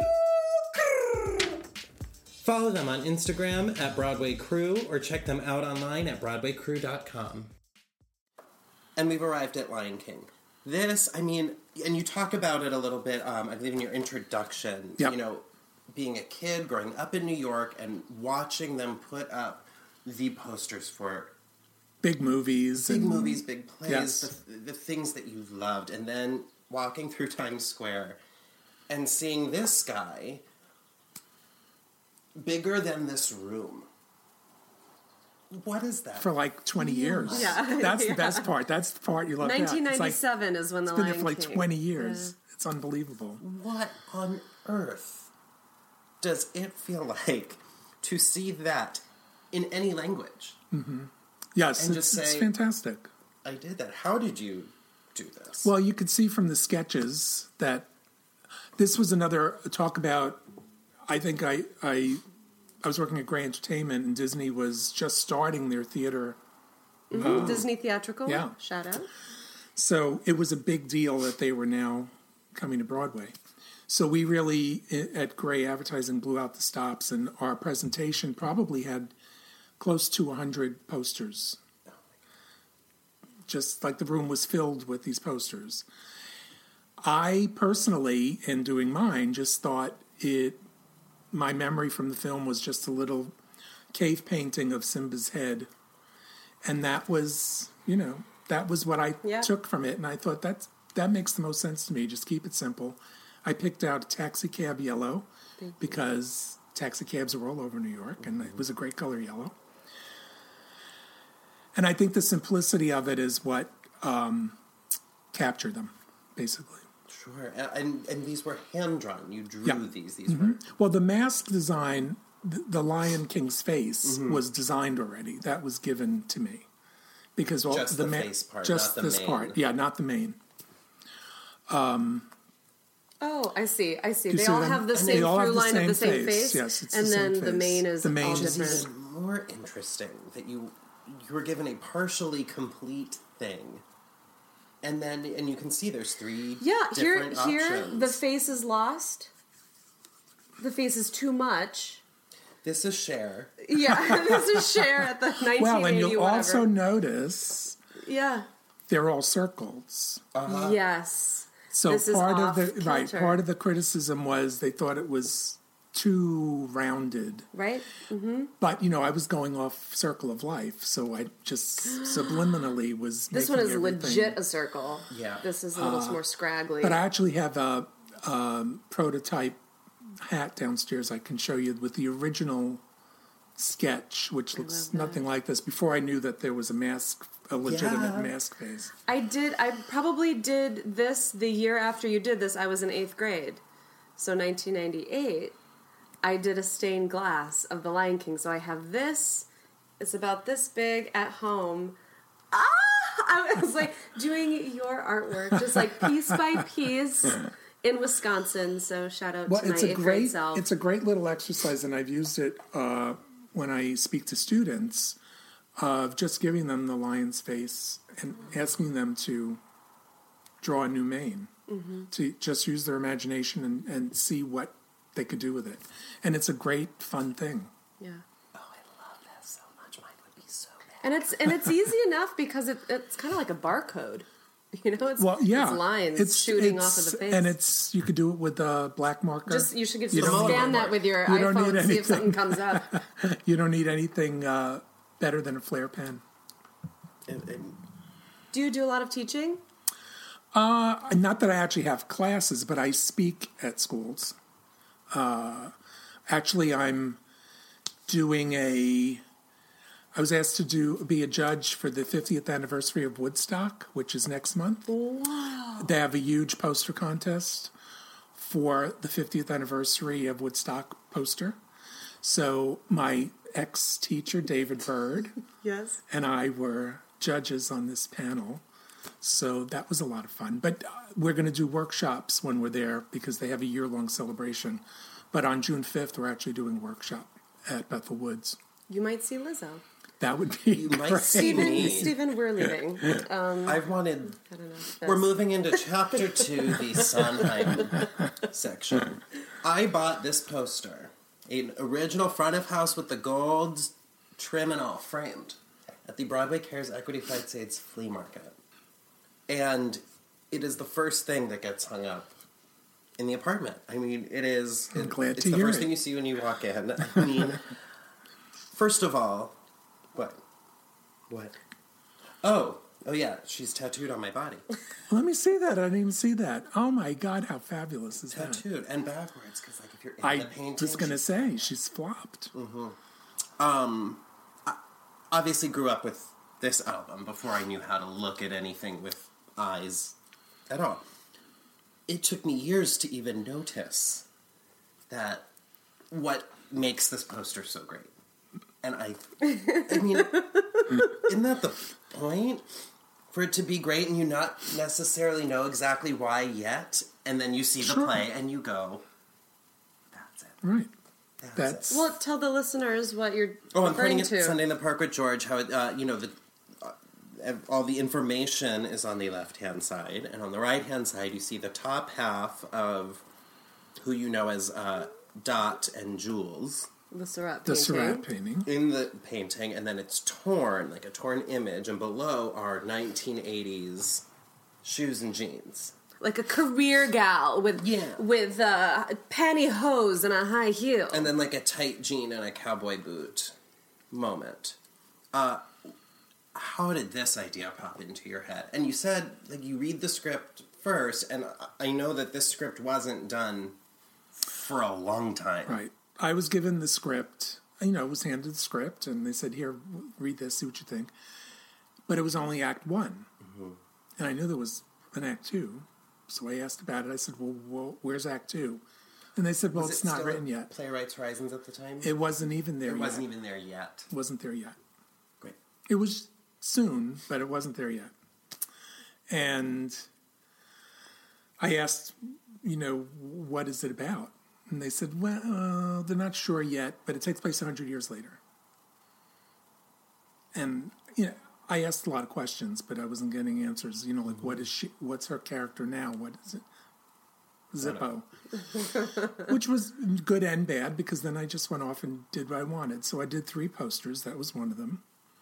Follow them on Instagram at Broadway Crew, or check them out online at broadway crew dot com. And we've arrived at Lion King. This, I mean, and you talk about it a little bit, um, I believe in your introduction, Yep. you know, being a kid, growing up in New York, and watching them put up the posters for Big movies. big and, movies, big plays, Yes. the, the things that you've loved, and then walking through Times Square and seeing this guy bigger than this room. What is that? For like twenty years. Yeah. That's Yeah. the best part. That's the part you love. nineteen ninety-seven is when the It's been Lion there for like King. twenty years. It's unbelievable. What on earth does it feel like to see that in any language? Yes, And it's, just it's say- fantastic. I did that. How did you do this? Well, you could see from the sketches that this was another talk about. I think I I I was working at Grey Entertainment, and Disney was just starting their theater. Mhm. Disney Theatrical. Yeah. Shout out. So it was a big deal that they were now coming to Broadway. So we really, i- at Grey Advertising, blew out the stops, and our presentation probably had close to one hundred posters. Just like the room was filled with these posters. I personally, in doing mine, just thought it, my memory from the film was just a little cave painting of Simba's head. And that was, you know, that was what I Yeah. took from it. And I thought that's, that makes the most sense to me. Just keep it simple. I picked out a taxi cab yellow because taxi cabs are all over New York, and it was a great color yellow. And I think the simplicity of it is what um, captured them, basically. Sure. And, and and these were hand drawn. You drew Yeah. these. These were Well, the mask design, the, the Lion King's face Mm-hmm. was designed already. That was given to me. Because all Just the face part, just not the this mane. part. Yeah, not the main. Oh, I see. I see. You They see all them? have the And same they all have through the line same of the same face. face. Yes, it's and the then same the face. mane is The mane all is- Which is different. even more interesting that you you were given a partially complete thing, and then and you can see there's three Yeah, here, different here, options. the face is lost. The face is too much. This is Cher. Yeah, this is Cher at the nineteen eighty Well, and you'll whatever. also notice yeah. they're all circles. Yes. So This is part of off the right kilter. part of the criticism was they thought it was too rounded. Right? But you know, I was going off Circle of Life, so I just subliminally was. This making one is everything- legit a circle. Yeah. This is a little more scraggly. But I actually have a um, prototype hat downstairs I can show you with the original sketch, which looks nothing like this. Before I knew that there was a mask, a legitimate Yeah. mask face. I did, I probably did this the year after you did this. I was in eighth grade. So nineteen ninety-eight, I did a stained glass of The Lion King. So I have this, it's about this big at home. Ah! I was like doing your artwork, just like piece by piece in Wisconsin. So shout out Well, to my it's a eighth grade great self. it's a great little exercise, and I've used it uh, when I speak to students of just giving them the lion's face and asking them to draw a new mane, Mm-hmm. to just use their imagination and, and see what they could do with it. And it's a great, fun thing. yeah. Oh, I love that so much. Mine would be so bad. And it's and it's easy enough because it, it's kind of like a barcode. You know, it's, Well, yeah, it's lines shooting off of the face. and it's you could do it with a black marker. Just you should get You to don't scan need- that with your you don't iPhone need and see if anything. something comes up. You don't need anything uh, better than a flare pen. And- and Do you do a lot of teaching? Uh, not that I actually have classes, but I speak at schools. Uh, actually, I'm doing a. I was asked to do be a judge for the fiftieth anniversary of Woodstock, which is next month. Wow! They have a huge poster contest for the fiftieth anniversary of Woodstock poster. So my ex-teacher, David Bird, Yes. and I were judges on this panel. So that was a lot of fun. But uh, we're going to do workshops when we're there because they have a year-long celebration But on June fifth, we're actually doing a workshop at Bethel Woods. You might see Lizzo. That would be You might great. see me. Stephen, we're leaving. Um, I've wanted... I don't know. We're moving into chapter two, the Sondheim section. I bought this poster, an original front of house with the gold trim and all framed, at the Broadway Cares Equity Palisades Flea Market. And it is the first thing that gets hung up in the apartment. I mean, it is... I'm it, glad it's to the hear first it. thing you see when you walk in. I mean, first of all... What? What? Oh, oh yeah, she's tattooed on my body. Let me see that. I didn't even see that. Oh my God, how fabulous is that? Tattooed and backwards, because like if you're in I the painting, was going to she- say, she's flopped. Um, I obviously grew up with this album before I knew how to look at anything with eyes at all. It took me years to even notice that what makes this poster so great. And I, I mean, isn't that the point? For it to be great and you not necessarily know exactly why yet, and then you see the Sure. play and you go, that's it. Right. That's, That's it. well, tell the listeners what you're Oh, I'm referring putting it to. Sunday in the Park with George. How it, uh, you know the uh, all the information is on the left hand side, and on the right hand side you see the top half of who you know as uh, Dot and Jules The Surratt the painting. Surratt painting. in the painting, and then it's torn like a torn image, and below are nineteen eighties shoes and jeans. Like a career gal with Yeah. with uh, pantyhose and a high heel. And then like a tight jean and a cowboy boot moment. Uh, how did this idea pop into your head? And you said like you read the script first, and I- I know that this script wasn't done for a long time. Right. I was given the script. You know, I was handed the script, and they said, here, read this, see what you think. But it was only Act One. Mm-hmm. And I knew there was an Act Two. So I asked about it. I said, well, well where's Act Two? And they said, well, Was it's it not still written at yet. Playwrights Horizons at the time? It wasn't even there It yet. wasn't even there yet. wasn't there yet. Great. It was soon, but it wasn't there yet. And I asked, you know, what is it about? And they said, well, uh, they're not sure yet, but it takes place one hundred years later. And, you know, I asked a lot of questions, but I wasn't getting answers. You know, like, what is she, what's her character now? What is it? Zippo. Which was good and bad, because then I just went off and did what I wanted. So I did three posters. That was one of them.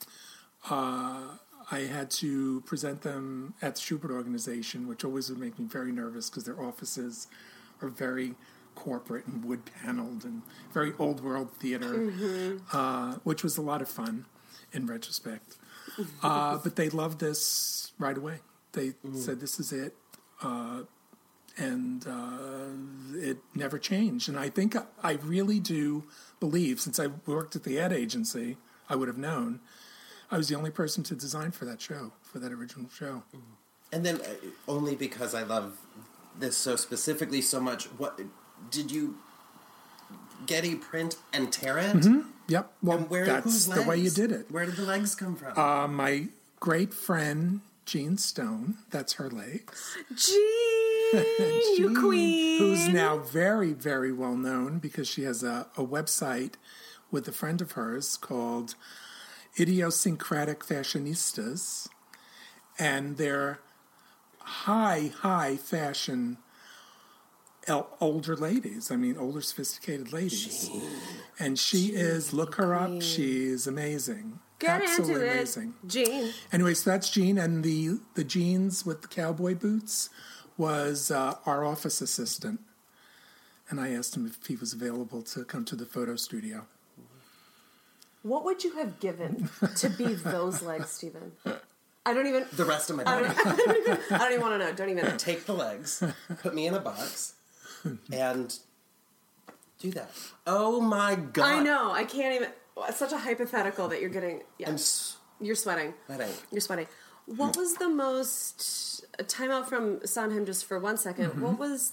Uh, I had to present them at the Schubert Organization, which always would make me very nervous because their offices are very corporate and wood-paneled and very old-world theater, uh, which was a lot of fun in retrospect. Uh, but they loved this right away. They said, this is it. Uh, and uh, it never changed. And I think I, I really do believe, since I worked at the ad agency, I would have known, I was the only person to design for that show, for that original show. And then, uh, only because I love this so specifically so much, what did you get a print and tear it? Mm-hmm. Yep. Well, And where, that's whose the way you legs? did it. Where did the legs come from? Uh, my great friend, Jean Stone, that's her legs. Jean, you Jean, queen. who's now very, very well known because she has a, a website with a friend of hers called Idiosyncratic Fashionistas, and they're high, high fashion el- older ladies. I mean, older, sophisticated ladies. Jean. And she is, look her up, she's amazing. Get Absolutely into it, amazing. Jean. Anyway, so that's Jean, and the, the jeans with the cowboy boots was uh, our office assistant. And I asked him if he was available to come to the photo studio. What would you have given to be those legs, Stephen? I don't even. The rest of my I body. don't, I don't even. I don't even want to know. Don't even. Take the legs, put me in a box, and do that. Oh my god! I know. I can't even. It's such a hypothetical that you're getting. Yeah, I'm s- you're sweating. sweating. You're sweating. What was the most time out from Sondheim just for one second? Mm-hmm. What was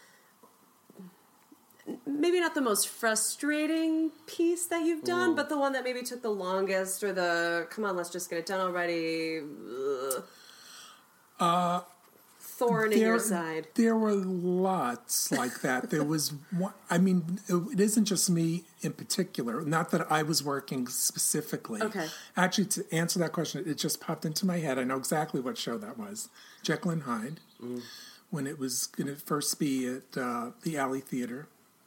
maybe not the most frustrating piece that you've done, Ooh. but the one that maybe took the longest, or the come on, let's just get it done already. Ugh. Uh, thorn in there, your side. There were lots like that. There was one, I mean, it, it isn't just me in particular. Not that I was working specifically. Okay. Actually, to answer that question, it just popped into my head. I know exactly what show that was. Jekyll and Hyde, mm. when it was going to first be at uh, the Alley Theater.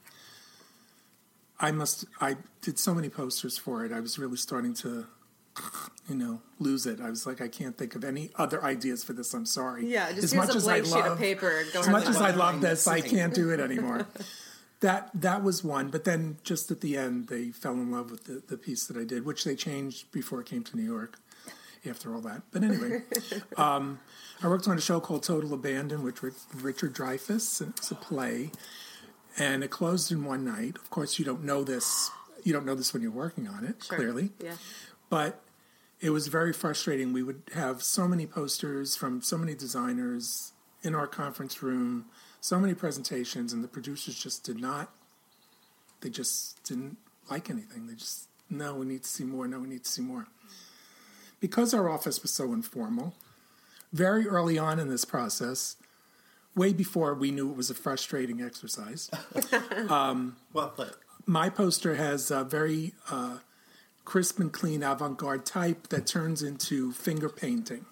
I must, I did so many posters for it. I was really starting to, you know, lose it. I was like, I can't think of any other ideas for this. I'm sorry. Yeah, just as here's much a as blank I sheet love, of paper. And go as have much fun. as I love this, I can't do it anymore. that that was one. But then just at the end, they fell in love with the, the piece that I did, which they changed before it came to New York after all that. But anyway, um, I worked on a show called Total Abandon with Richard Dreyfuss, and it's a play. And it closed in one night. Of course, you don't know this. You don't know this when you're working on it, sure. clearly. Yeah. But it was very frustrating. We would have so many posters from so many designers in our conference room, so many presentations, and the producers just did not, they just didn't like anything. They just, no, we need to see more, no, we need to see more. Because our office was so informal, very early on in this process, way before we knew it was a frustrating exercise. um, well put. My poster has a very uh, crisp and clean avant-garde type that turns into finger painting.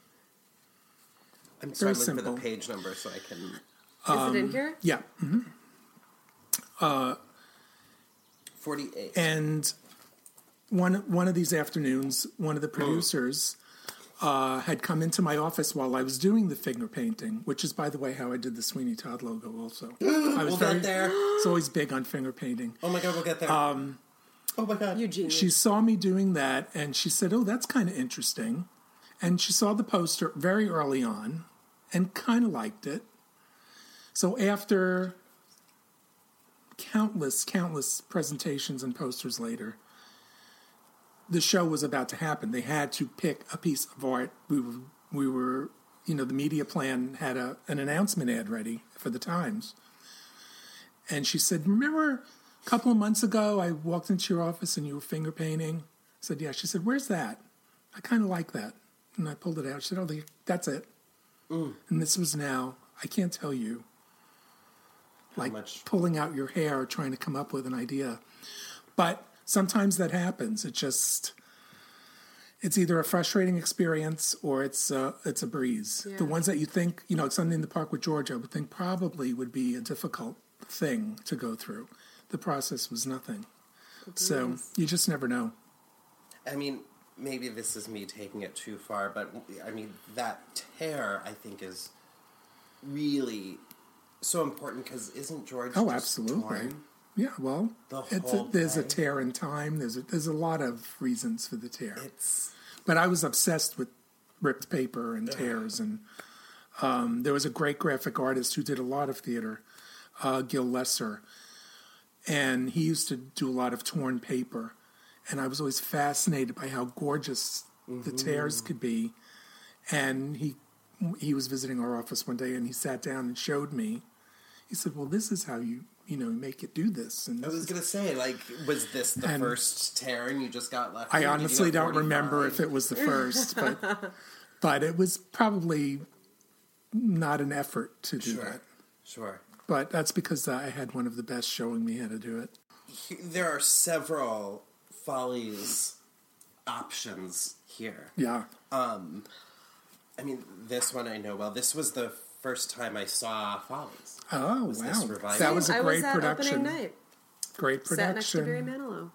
I'm sorry, very look for simple. the page number so I can... Um, Is it in here? Yeah. Mm-hmm. Uh, forty-eight. And one, one of these afternoons, one of the producers... Uh, had come into my office while I was doing the finger painting, which is, by the way, how I did the Sweeney Todd logo also. I was we'll very, get there. It's always big on finger painting. Oh, my God, we'll get there. Um, oh, my God. You genius. She saw me doing that, and she said, oh, that's kind of interesting. And she saw the poster very early on and kind of liked it. So after countless, countless presentations and posters later, the show was about to happen. They had to pick a piece of art. We were, we were, you know, the media plan had a, an announcement ad ready for the Times. And she said, remember a couple of months ago I walked into your office and you were finger painting? I said, yeah. She said, where's that? I kind of like that. And I pulled it out. She said, oh, that's it. Mm. And this was now, I can't tell you, How like much? pulling out your hair trying to come up with an idea. But sometimes that happens. It just, it's either a frustrating experience or it's a, it's a breeze. Yeah. The ones that you think, you know, Sunday in the Park with George, I would think probably would be a difficult thing to go through. The process was nothing. So you just never know. I mean, maybe this is me taking it too far, but I mean, that tear, I think, is really so important because isn't George Oh, just absolutely. torn? Yeah, well, The it's a, whole there's a thing. tear in time. There's a, there's a lot of reasons for the tear. It's But I was obsessed with ripped paper and tears. And um, there was a great graphic artist who did a lot of theater, uh, Gil Lesser. And he used to do a lot of torn paper. And I was always fascinated by how gorgeous mm-hmm. the tears could be. And he he was visiting our office one day and he sat down and showed me. He said, well, this is how you, you know, make it do this. And I was going to say, like, was this the And first tear and you just got left? I Did you honestly get don't remember forty-five? if it was the first, but but it was probably not an effort to do Sure. that. Sure. But that's because I had one of the best showing me how to do it. There are several Follies options here. Yeah. Um, I mean, this one I know well. This was the first time I saw Follies. Oh, Was wow. this revival? That was a I great was at production. opening night. Great Sat next to Barry production. Manilow.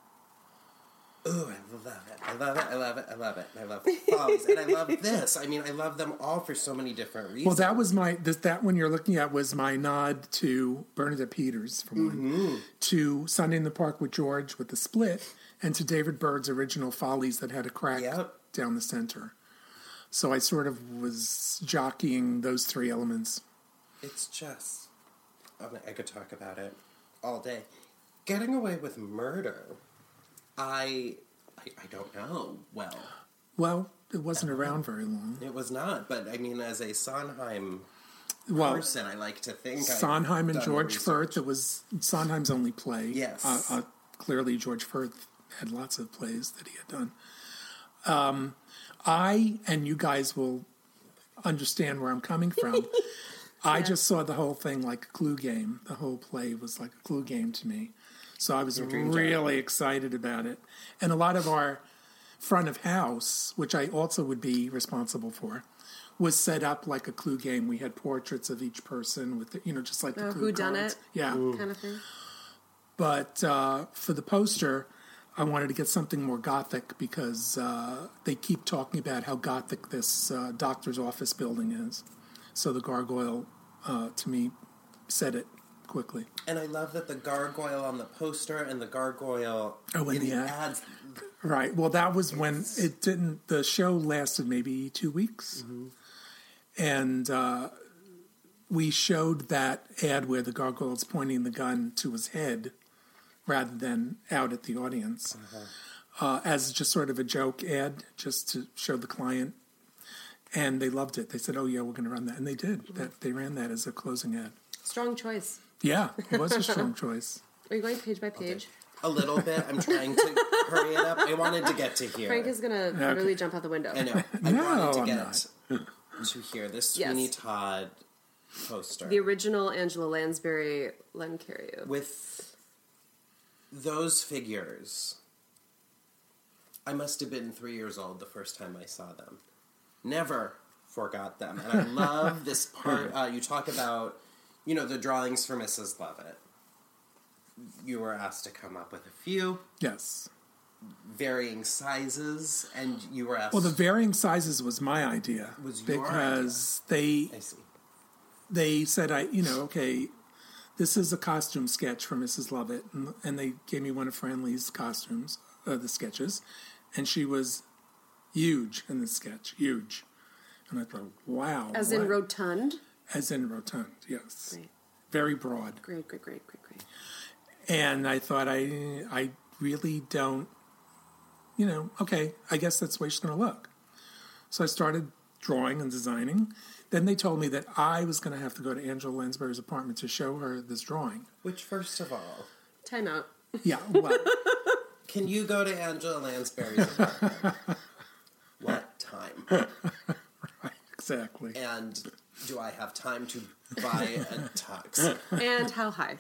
Ooh, I love it. I love it. I love it. I love it. I love Follies. And I love this. I mean, I love them all for so many different reasons. Well, that was my, this, that one you're looking at was my nod to Bernadette Peters, for one, Mm-hmm. to Sunday in the Park with George with the split, and to David Byrd's original Follies that had a crack Yep. down the center. So I sort of was jockeying those three elements. It's just... I mean, I could talk about it all day. Getting Away with Murder, I... I, I don't know well. Well, it wasn't around very long. It was not, but I mean, as a Sondheim Well, person, I like to think I've Sondheim and done George research. Firth, it was Sondheim's only play. Yes. Uh, uh, clearly, George Firth had lots of plays that he had done. Um, I, and you guys will understand where I'm coming from, I just saw the whole thing like a clue game. The whole play was like a clue game to me. So I was really excited about it. And a lot of our front of house, which I also would be responsible for, was set up like a clue game. We had portraits of each person with, the, you know, just like the Oh, clue who done cards. it? Yeah. Kind of thing. But uh, for the poster, I wanted to get something more gothic because uh, they keep talking about how gothic this uh, doctor's office building is. So the gargoyle, uh, to me, said it quickly. And I love that the gargoyle on the poster and the gargoyle Oh, in in the the ad. ads. Right. Well, that was when it didn't. The show lasted maybe two weeks, Mm-hmm. and uh, we showed that ad where the gargoyle's pointing the gun to his head rather than out at the audience, Uh-huh. uh, as just sort of a joke ad, just to show the client. And they loved it. They said, "Oh yeah, we're going to run that," and they did. Mm-hmm. That they ran that as a closing ad. Strong choice. Yeah, it was a strong choice. Are you going page by page? A little bit. I'm trying to hurry it up. I wanted to get to here. Frank is going to literally jump out the window. I know. I No, wanted to I'm get to here. This Yes. Sweeney Todd poster. The original Angela Lansbury Len Cariou. With those figures, I must have been three years old the first time I saw them. Never forgot them. And I love this part. Uh, you talk about, you know, the drawings for Missus Lovett. You were asked to come up with a few. Yes. Varying sizes, and you were asked... Well, the varying sizes was my idea. Was your because they I see. they said, I you know, okay, this is a costume sketch for Missus Lovett, and, and they gave me one of Franley's costumes, uh, the sketches, and she was huge in the sketch, huge. And I thought, wow. As in what? rotund? As in rotund, yes. Great. Very broad. Great, great, great, great, great. And I thought, I I really don't, you know, okay, I guess that's the way she's going to look. So I started drawing and designing. Then they told me that I was going to have to go to Angela Lansbury's apartment to show her this drawing. Which, first of all... Time out. Yeah, well, Can you go to Angela Lansbury's apartment? What time? exactly. And do I have time to buy a tux? And how high?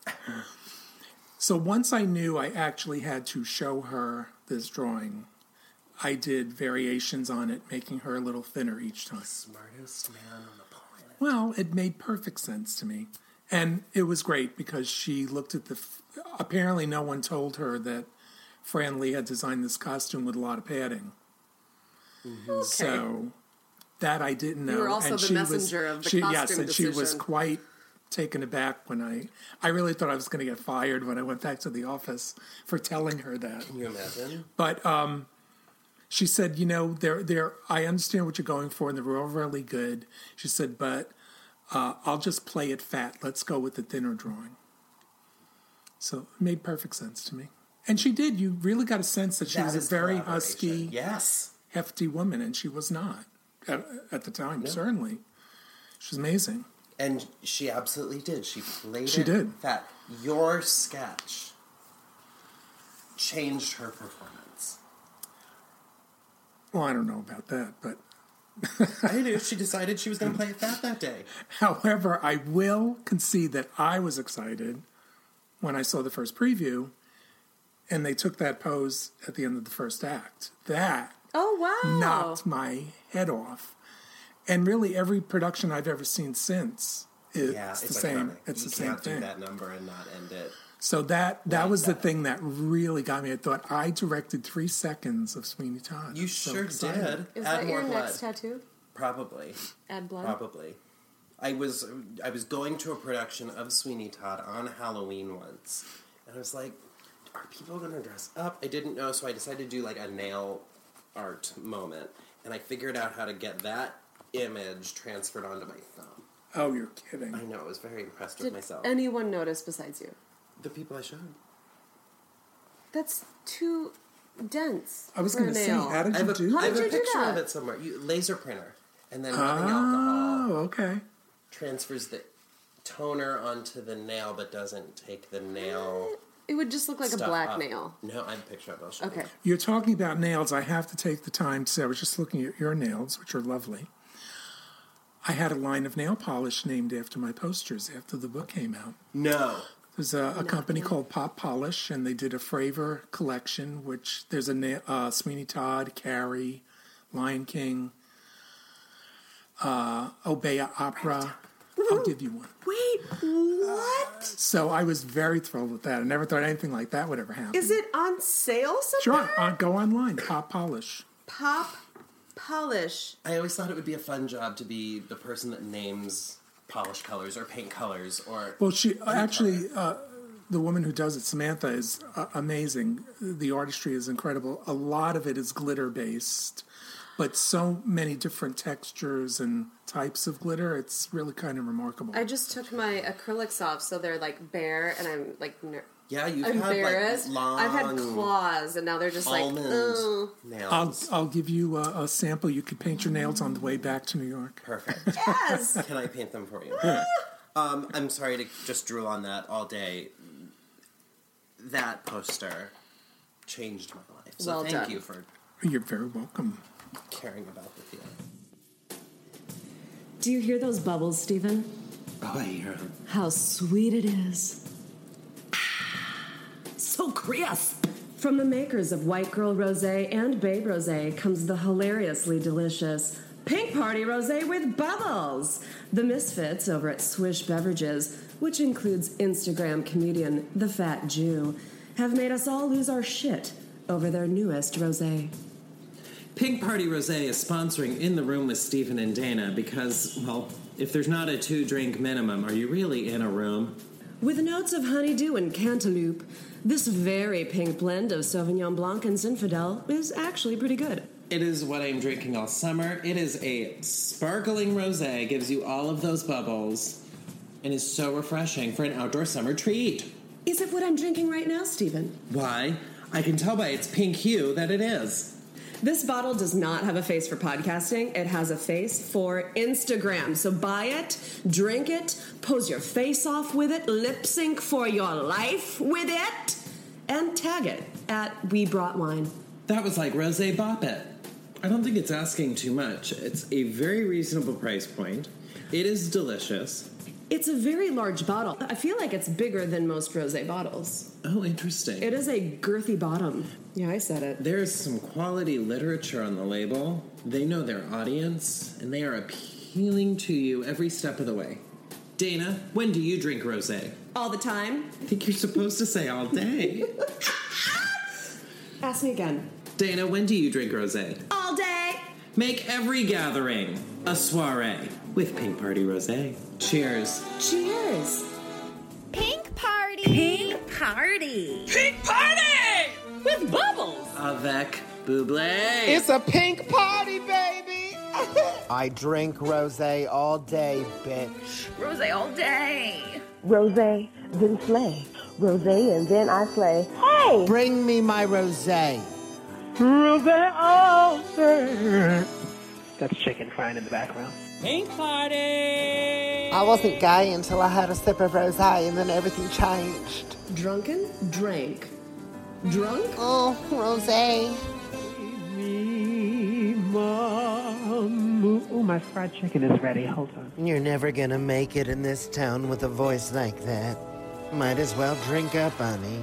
So once I knew I actually had to show her this drawing, I did variations on it, making her a little thinner each time. Smartest man on the planet. Well, it made perfect sense to me. And it was great because she looked at the... F- apparently no one told her that Fran Lee had designed this costume with a lot of padding. Okay. So that I didn't know. You were also and the she messenger was, of the she, costume yes, and she was decision. quite taken aback when I... I really thought I was going to get fired when I went back to the office for telling her that. Can you imagine? But um, she said, you know, they're, they're, I understand what you're going for, and they're all really good. She said, but uh, I'll just play it fat. Let's go with the thinner drawing. So it made perfect sense to me. And she did. You really got a sense that she That was a is very collaboration. husky, Yes. hefty woman, and she was not at, at the time, certainly. She was amazing. And she absolutely did. She played She it did. fat. Your sketch changed her performance. Well, I don't know about that, but I do. She decided she was going to play it fat that day. however, I will concede that I was excited when I saw the first preview, and they took that pose at the end of the first act. That Oh, wow. knocked my head off. And really, every production I've ever seen since is Yeah, the it's same. iconic. It's you the same can't thing. do that number and not end it. So that that Like was that. the thing that really got me. I thought I directed three seconds of Sweeney Todd. You I'm so sure excited. did. Is Add that more your blood. next tattoo? Probably. Add blood? Probably. I was I was going to a production of Sweeney Todd on Halloween once, and I was like, "Are people going to dress up?" I didn't know, so I decided to do like a nail art moment, and I figured out how to get that image transferred onto my thumb. Oh, you're kidding. I know, I was very impressed Did with myself. anyone notice besides you? The people I showed. That's too dense. I was for a going to say, nail. how did I have you a, do I have did a you do picture that? of it somewhere. You, laser printer, and then rubbing alcohol Oh, okay. transfers the toner onto the nail, but doesn't take the nail. It would just look like a stuff black up. nail. No, I have a picture of it. I'll show Okay. you. You're talking about nails. I have to take the time to say, I was just looking at your nails, which are lovely. I had a line of nail polish named after my posters after the book came out. No. There's a, a company called Pop Polish, and they did a Fravor collection, which there's a na- uh, Sweeney Todd, Carrie, Lion King, uh, Obeah Opera. I'll give you one. Wait, what? So I was very thrilled with that. I never thought anything like that would ever happen. Is it on sale somewhere? Sure, uh, go online, Pop Polish. Pop Polish. I always thought it would be a fun job to be the person that names polish colors or paint colors or... Well, she actually, uh, the woman who does it, Samantha, is uh, amazing. The artistry is incredible. A lot of it is glitter-based, but so many different textures and types of glitter. It's really kind of remarkable. I just took my acrylics off, so they're like bare, and I'm like ner- Yeah, you've embarrassed. had like long... I've had claws, and now they're just like, almond oh. nails. I'll, I'll give you a, a sample. You could paint your nails on the way back to New York. Perfect. Yes! Can I paint them for you? um, I'm sorry to just drool on that all day. That poster changed my life. So Well thank done. you for You're very welcome. caring about the theater. Do you hear those bubbles, Stephen? Oh, I hear them. How sweet it is. So crisp. From the makers of White Girl Rosé and Babe Rosé comes the hilariously delicious Pink Party Rosé with Bubbles. The misfits over at Swish Beverages, which includes Instagram comedian The Fat Jew, have made us all lose our shit over their newest rosé. Pink Party Rosé is sponsoring In the Room with Stephen and Dana because, well, if there's not a two-drink minimum, are you really in a room? With notes of honeydew and cantaloupe, this very pink blend of Sauvignon Blanc and Zinfandel is actually pretty good. It is what I'm drinking all summer. It is a sparkling rosé, gives you all of those bubbles, and is so refreshing for an outdoor summer treat. Is it what I'm drinking right now, Stephen? Why? I can tell by its pink hue that it is. This bottle does not have a face for podcasting. It has a face for Instagram. So buy it, drink it, pose your face off with it, lip sync for your life with it, and tag it at We Brought Wine. That was like Rosé Bop It. I don't think it's asking too much. It's a very reasonable price point. It is delicious. It's a very large bottle. I feel like it's bigger than most rosé bottles. Oh, interesting. It is a girthy bottom. Yeah, I said it. There's some quality literature on the label. They know their audience, and they are appealing to you every step of the way. Dana, when do you drink rosé? All the time. I think you're supposed to say all day. Ask me again. Dana, when do you drink rosé? All day. Make every gathering a soiree with Pink Party Rosé. Cheers. Cheers. Pink Party! Pink Party! Pink Party! With bubbles! Avec Bublé. It's a pink party, baby! I drink rosé all day, bitch. Rosé all day. Rosé, then slay. Rosé, and then I slay. Hey! Bring me my rosé. Rosé all day. That's chicken frying in the background. Pink Party! I wasn't gay until I had a sip of rosé, and then everything changed. Drunken? Drank. Drunk? Oh, rosé. Oh, my fried chicken is ready. Hold on. You're never gonna make it in this town with a voice like that. Might as well drink up, honey.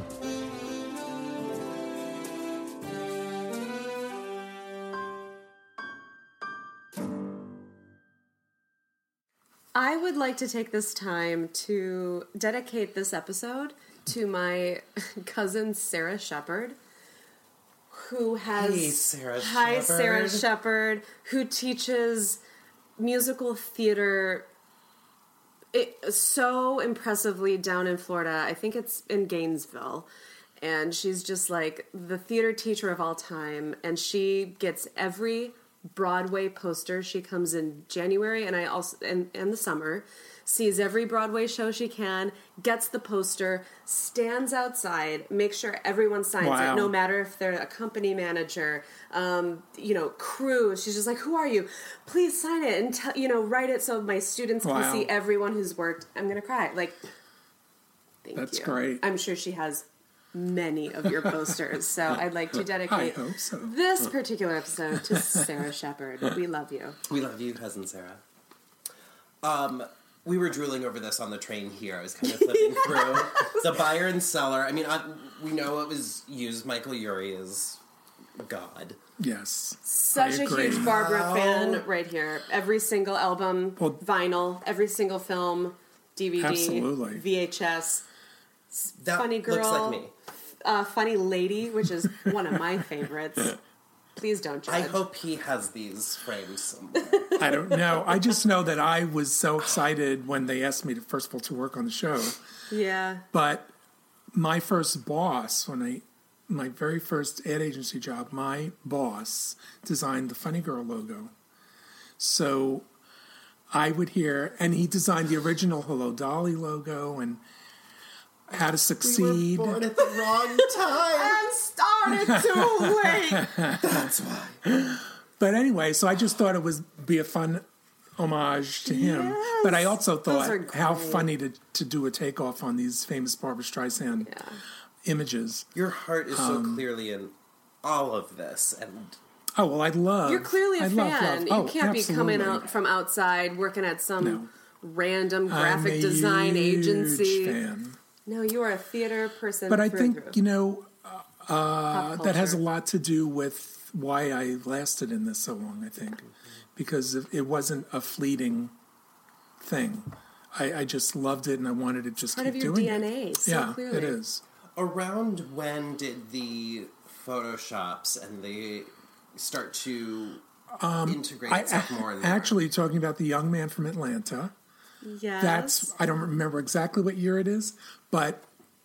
I would like to take this time to dedicate this episode to my cousin Sarah Shepard, who has Hey, Sarah hi Shepard. Sarah Shepard, who teaches musical theater it, so impressively down in Florida. I think it's in Gainesville. And she's just like the theater teacher of all time. And she gets every Broadway poster. She comes in January and I also and, and the summer, sees every Broadway show she can, gets the poster, stands outside, makes sure everyone signs Wow. it, no matter if they're a company manager, um, you know, crew. She's just like, who are you? Please sign it and tell, you know, write it so my students Wow. can see everyone who's worked. I'm gonna cry. Like, thank That's you. great. I'm sure she has many of your posters, so I'd like to dedicate I hope so. this particular episode to Sarah Shepard. We love you. We love you, cousin Sarah. Um, we were drooling over this on the train here. I was kind of flipping through the buyer and seller. I mean, I, we know it was used. Michael Urie is God. Yes. Such I a agree. huge Barbara Wow. fan right here. Every single album, Well- vinyl, every single film, D V D, Absolutely. V H S. That Funny Girl. looks like me. Uh, Funny Lady, which is one of my favorites. Please don't judge. I hope he has these framed somewhere. I don't know. I just know that I was so excited when they asked me to, first of all, to work on the show. Yeah. But my first boss, when I, my very first ad agency job, my boss designed the Funny Girl logo. So I would hear, and he designed the original Hello Dolly logo and How to Succeed. We were born at the wrong time. And started too late. That's why. But anyway, so I just thought it would be a fun homage to him. Yes. But I also Those are thought how great. funny to, to do a takeoff on these famous Barbra Streisand Yeah. images. Your heart is Um, so clearly in all of this, and Oh, well, I love... You're clearly a I fan. love, love. You Oh, can't be coming absolutely. out from outside working at some No. random I'm graphic a design huge agency. fan. No, you are a theater person. But I through think, and through. you know, uh, Pop that has a culture. lot to do with why I lasted in this so long, I think. Because it it wasn't a fleeting thing. I, I just loved it and I wanted to just Part keep of your doing D N A, it. so yeah, clearly. it is. around when did the Photoshops and the start to integrate Um, I, itself more and more? actually, talking about the young man from Atlanta, Yes. that's, I don't remember exactly what year it is, but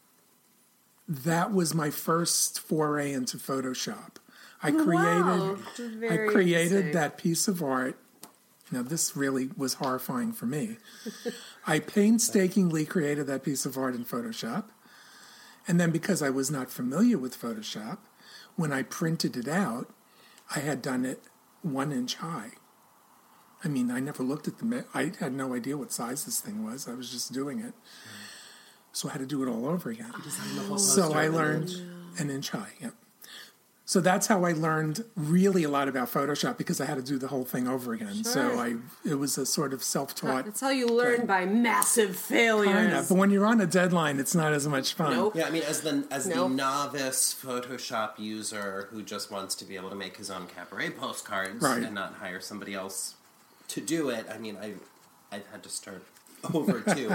that was my first foray into Photoshop. I Wow. created, Very I created interesting. that piece of art. Now, this really was horrifying for me. I painstakingly created that piece of art in Photoshop. And then because I was not familiar with Photoshop, when I printed it out, I had done it one inch high. I mean, I never looked at the, me- I had no idea what size this thing was. I was just doing it. So I had to do it all over again. So I learned an inch high, yep. So that's how I learned really a lot about Photoshop, because I had to do the whole thing over again. So Sure. I, it was a sort of self-taught. That's how you learn by massive failures. Kind of. But when you're on a deadline, it's not as much fun. Nope. Yeah, I mean, as the as Nope. the novice Photoshop user who just wants to be able to make his own cabaret postcards Right. and not hire somebody else to do it, I mean, I I've had to start over too.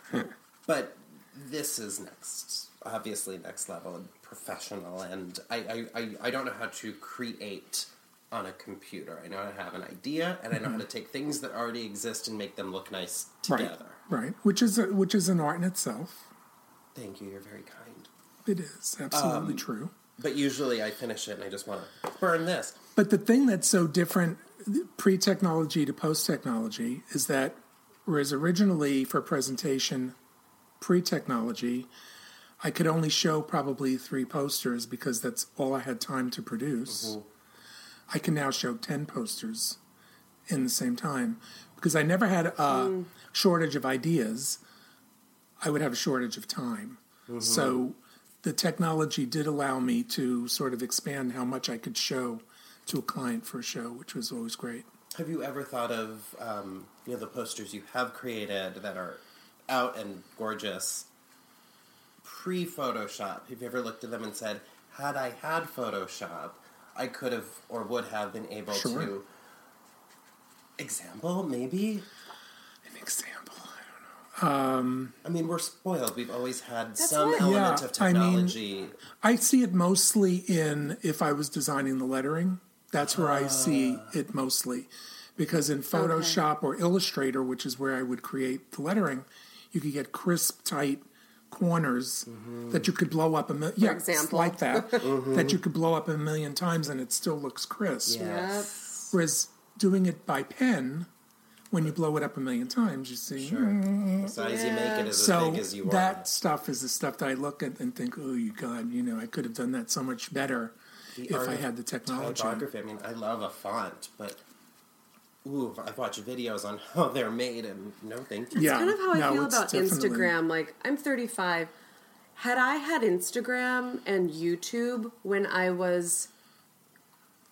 But this is next, obviously next level and professional, and I, I, I, I don't know how to create on a computer. I know how to have an idea, and I know how to take things that already exist and make them look nice together. Right, right. Which is a, which is an art in itself. Thank you, you're very kind. It is absolutely Um, true. But usually I finish it and I just want to burn this. But the thing that's so different, pre-technology to post-technology, is that whereas originally for presentation, pre-technology, I could only show probably three posters because that's all I had time to produce. Mm-hmm. I can now show ten posters in the same time because I never had a Mm. shortage of ideas. I would have a shortage of time. Mm-hmm. So the technology did allow me to sort of expand how much I could show to a client for a show, which was always great. Have you ever thought of, um, you know, the posters you have created that are out and gorgeous pre-Photoshop? Have you ever looked at them and said, had I had Photoshop, I could have or would have been able Sure. to... Example, maybe? An example, I don't know. Um, I mean, we're spoiled. We've always had That's some right. element Yeah, of I mean- technology. I see it mostly in if I was designing the lettering. That's where I see it mostly. Because in Photoshop or Illustrator, which is where I would create the lettering, you could get crisp, tight corners that you could blow up a million. Yeah, example. like that. That you could blow up a million times and it still looks crisp. Yes. Whereas doing it by pen, when you blow it up a million times, you see. Sure. The size you make it is So as big as you that want. stuff is the stuff that I look at and think, oh, you God, you know, I could have done that so much better The if art I of had the technology. Typography. I mean, I love a font, but ooh, I've watched videos on how they're made, and no, thank you. Yeah, It's kind of how I no, feel it's about definitely- Instagram. Like, I'm thirty-five. Had I had Instagram and YouTube when I was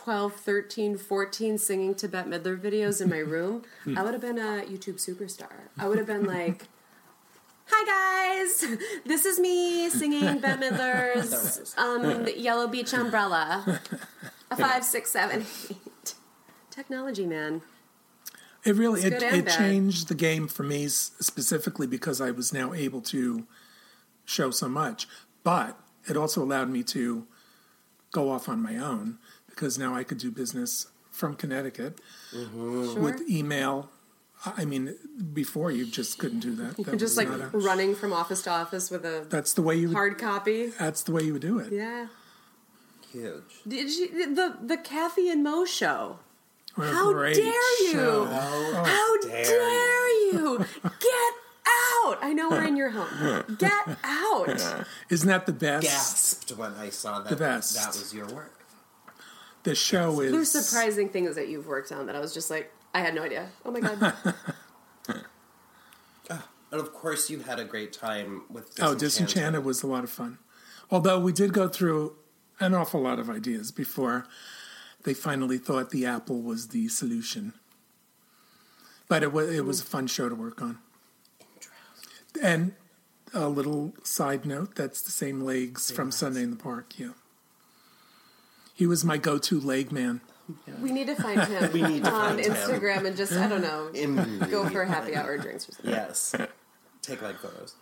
twelve, thirteen, fourteen singing to Bette Midler videos in my room, I would have been a YouTube superstar. I would have been like, hi guys, this is me singing Bette Midler's um, Yellow Beach Umbrella. A five, six, seven, eight. Technology, man. It really It's it, good and it bad. changed the game for me s- specifically because I was now able to show so much. But it also allowed me to go off on my own because now I could do business from Connecticut Sure. with email. I mean, before you just couldn't do that. You That could just was like not a- running from office to office with a that's the way you would, hard copy. that's the way you would do it. Yeah. Huge. Did you the the Kathy and Mo show? What a How great dare you? show. How dare dare you? Get out! I know we're in your home. Get out! Isn't that the best? Gasped when I saw that. The best. That was your work. The show is There's surprising things that you've worked on that I was just like, I had no idea. Oh my god. And of course, you had a great time with Oh, Disenchanted. Disenchanted was a lot of fun. Although we did go through an awful lot of ideas before they finally thought the apple was the solution. But it was it was a fun show to work on. And a little side note, that's the same legs from Sunday in the Park, yeah. He was my go-to leg man. We need to find him We need to on find him. Instagram and just, I don't know, In- go for happy hour drinks or something. Yes. Take like photos.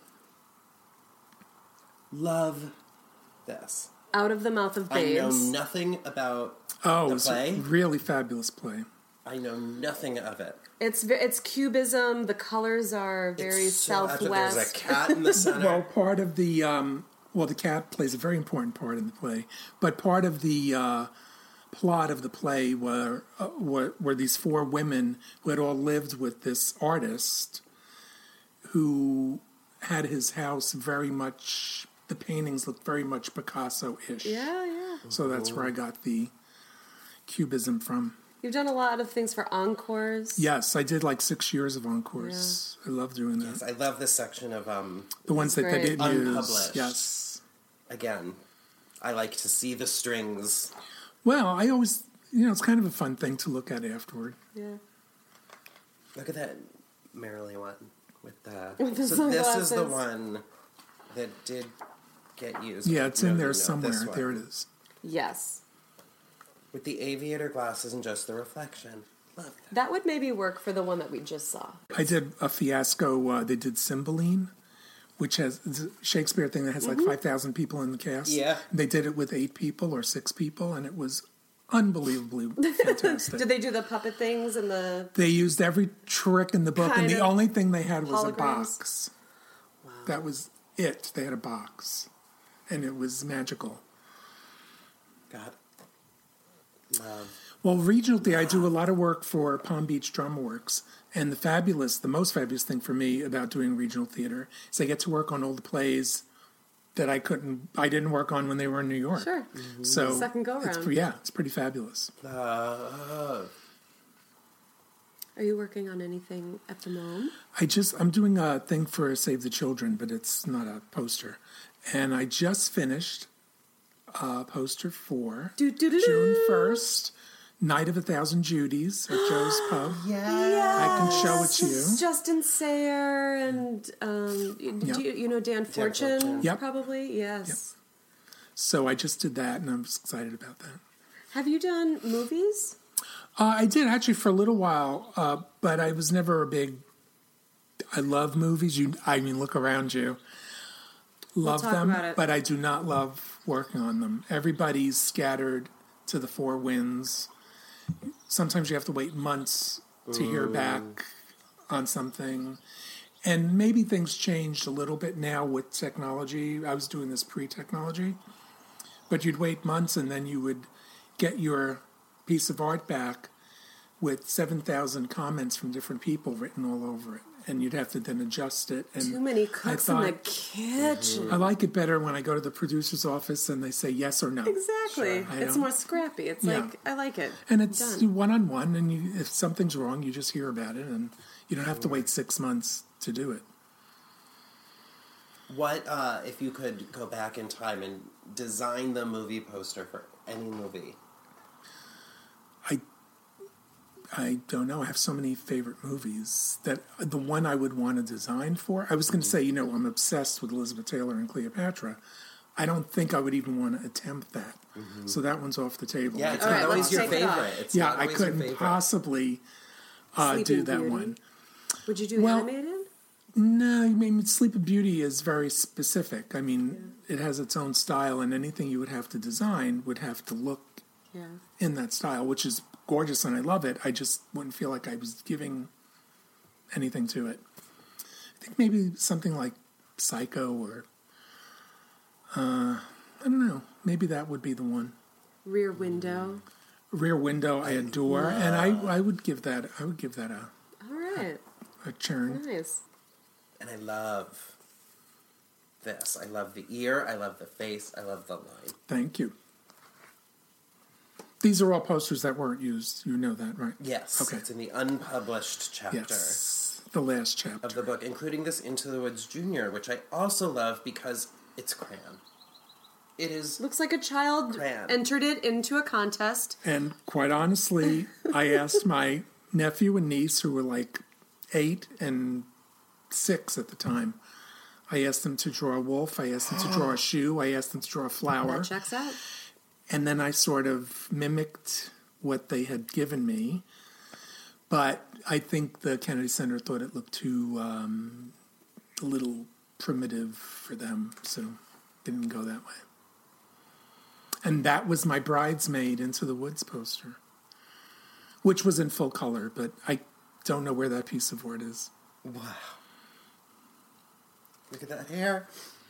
Love this. Out of the mouth of I know babes. nothing about Oh, it the was play. a really fabulous play. I know nothing of it. It's ve- it's cubism. The colors are very It's so epic. southwest. There's a cat in the center. Well, part of the um, well, the cat plays a very important part in the play, but part of the uh, plot of the play were, uh, were were these four women who had all lived with this artist, who had his house very much. The paintings looked very much Picasso-ish. Yeah, yeah. So that's where I got the cubism from. You've done a lot of things for encores. Yes, I did like six years of encores. I love doing that. Yes, I love this section of um, The ones that they Great. didn't use. unpublished. Yes. Again, I like to see the strings. Well, I always, you know, it's kind of a fun thing to look at afterward. Yeah. Look at that Marilyn one with the. With the so this is the sunglasses. one that did get used. Yeah, it's No, in no, there no, somewhere. this one. There it is. Yes. With the aviator glasses and just the reflection. Love that. That would maybe work for the one that we just saw. I did a fiasco. Uh, they did Cymbeline, which has it's a Shakespeare thing that has like five thousand people in the cast. Yeah. They did it with eight people or six people, and it was unbelievably fantastic. Did they do the puppet things and the... They used every trick in the book, Kind and the of only thing they had was a holograms? box. That was it. They had a box, and it was magical. God. Love. Well, regionally, I do a lot of work for Palm Beach Drama Works, and the fabulous, the most fabulous thing for me about doing regional theater is I get to work on all the plays that I couldn't, I didn't work on when they were in New York. Sure. So Second go it's, round. yeah, it's pretty fabulous. Love. Are you working on anything at the moment? I just, I'm doing a thing for Save the Children, but it's not a poster, and I just finished a poster for Do, do, do, June do. first. Night of a Thousand Judies at Joe's Pub. Yes. I can show it to you. Justin Sayer and um, you- Yep. do you, you know Dan Fortune? Fortune. Yep. Probably, yes. So I just did that, and I'm excited about that. Have you done movies? Uh, I did actually for a little while, uh, but I was never a big. I love movies. You, I mean, look around you. Love talk them, about it. but I do not love working on them. Everybody's scattered to the four winds. Sometimes you have to wait months to hear back on something. And maybe things changed a little bit now with technology. I was doing this pre-technology. But you'd wait months and then you would get your piece of art back with seven thousand comments from different people written all over it. And you'd have to then adjust it. And Too many I cooks in the thought, kitchen. I like it better when I go to the producer's office and they say yes or no. Exactly. I It's don't- more scrappy. It's Yeah. like, I like it. And it's Done. one-on-one, and you, if something's wrong, you just hear about it, and you don't have to wait six months to do it. What, uh, if you could go back in time and design the movie poster for any movie? I don't know. I have so many favorite movies that the one I would want to design for. I was going to say, you know, I'm obsessed with Elizabeth Taylor and Cleopatra. I don't think I would even want to attempt that. Mm-hmm. So that one's off the table. Yeah, it's not right, always your favorite. It it's yeah, not I couldn't possibly uh, do that Beauty. one. Would you do well, animated? No, I mean, Sleeping Beauty is very specific. I mean, yeah. it has its own style, and anything you would have to design would have to look yeah. in that style, which is gorgeous, and I love it. I just wouldn't feel like I was giving anything to it. I think maybe something like Psycho or, uh, I don't know, maybe that would be the one. Rear Window. Rear Window, I adore, yeah. and I, I would give that, I would give that a, All right. a, a churn. Nice. And I love this. I love the ear. I love the face. I love the line. Thank you. These are all posters that weren't used. You know that, right? Yes. Okay. It's in the unpublished chapter. Yes. The last chapter. Of the book, including this Into the Woods Junior, which I also love because it's crayon. It is Looks like a child crayon. entered it into a contest. And quite honestly, I asked my nephew and niece, who were like eight and six at the time. I asked them to draw a wolf. I asked them to draw a shoe. I asked them to draw a flower. That checks out. And then I sort of mimicked what they had given me. But I think the Kennedy Center thought it looked too um, a little primitive for them, so didn't go that way. And that was my Bridesmaid Into the Woods poster, which was in full color, but I don't know where that piece of art is. Wow. Look at that hair.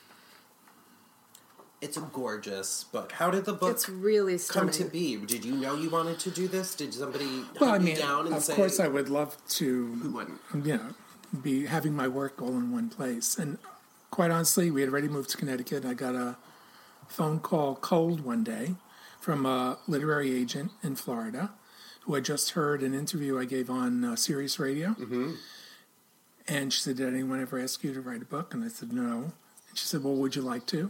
It's a gorgeous book. How did the book it's really come to be? Did you know you wanted to do this? Did somebody well, hunt I mean, you down and of say... Of course I would love to, who wouldn't? You know, be having my work all in one place. And quite honestly, we had already moved to Connecticut. I got a phone call cold one day from a literary agent in Florida who had just heard an interview I gave on uh, Sirius Radio. Mm-hmm. And she said, did anyone ever ask you to write a book? And I said, no. And she said, well, would you like to?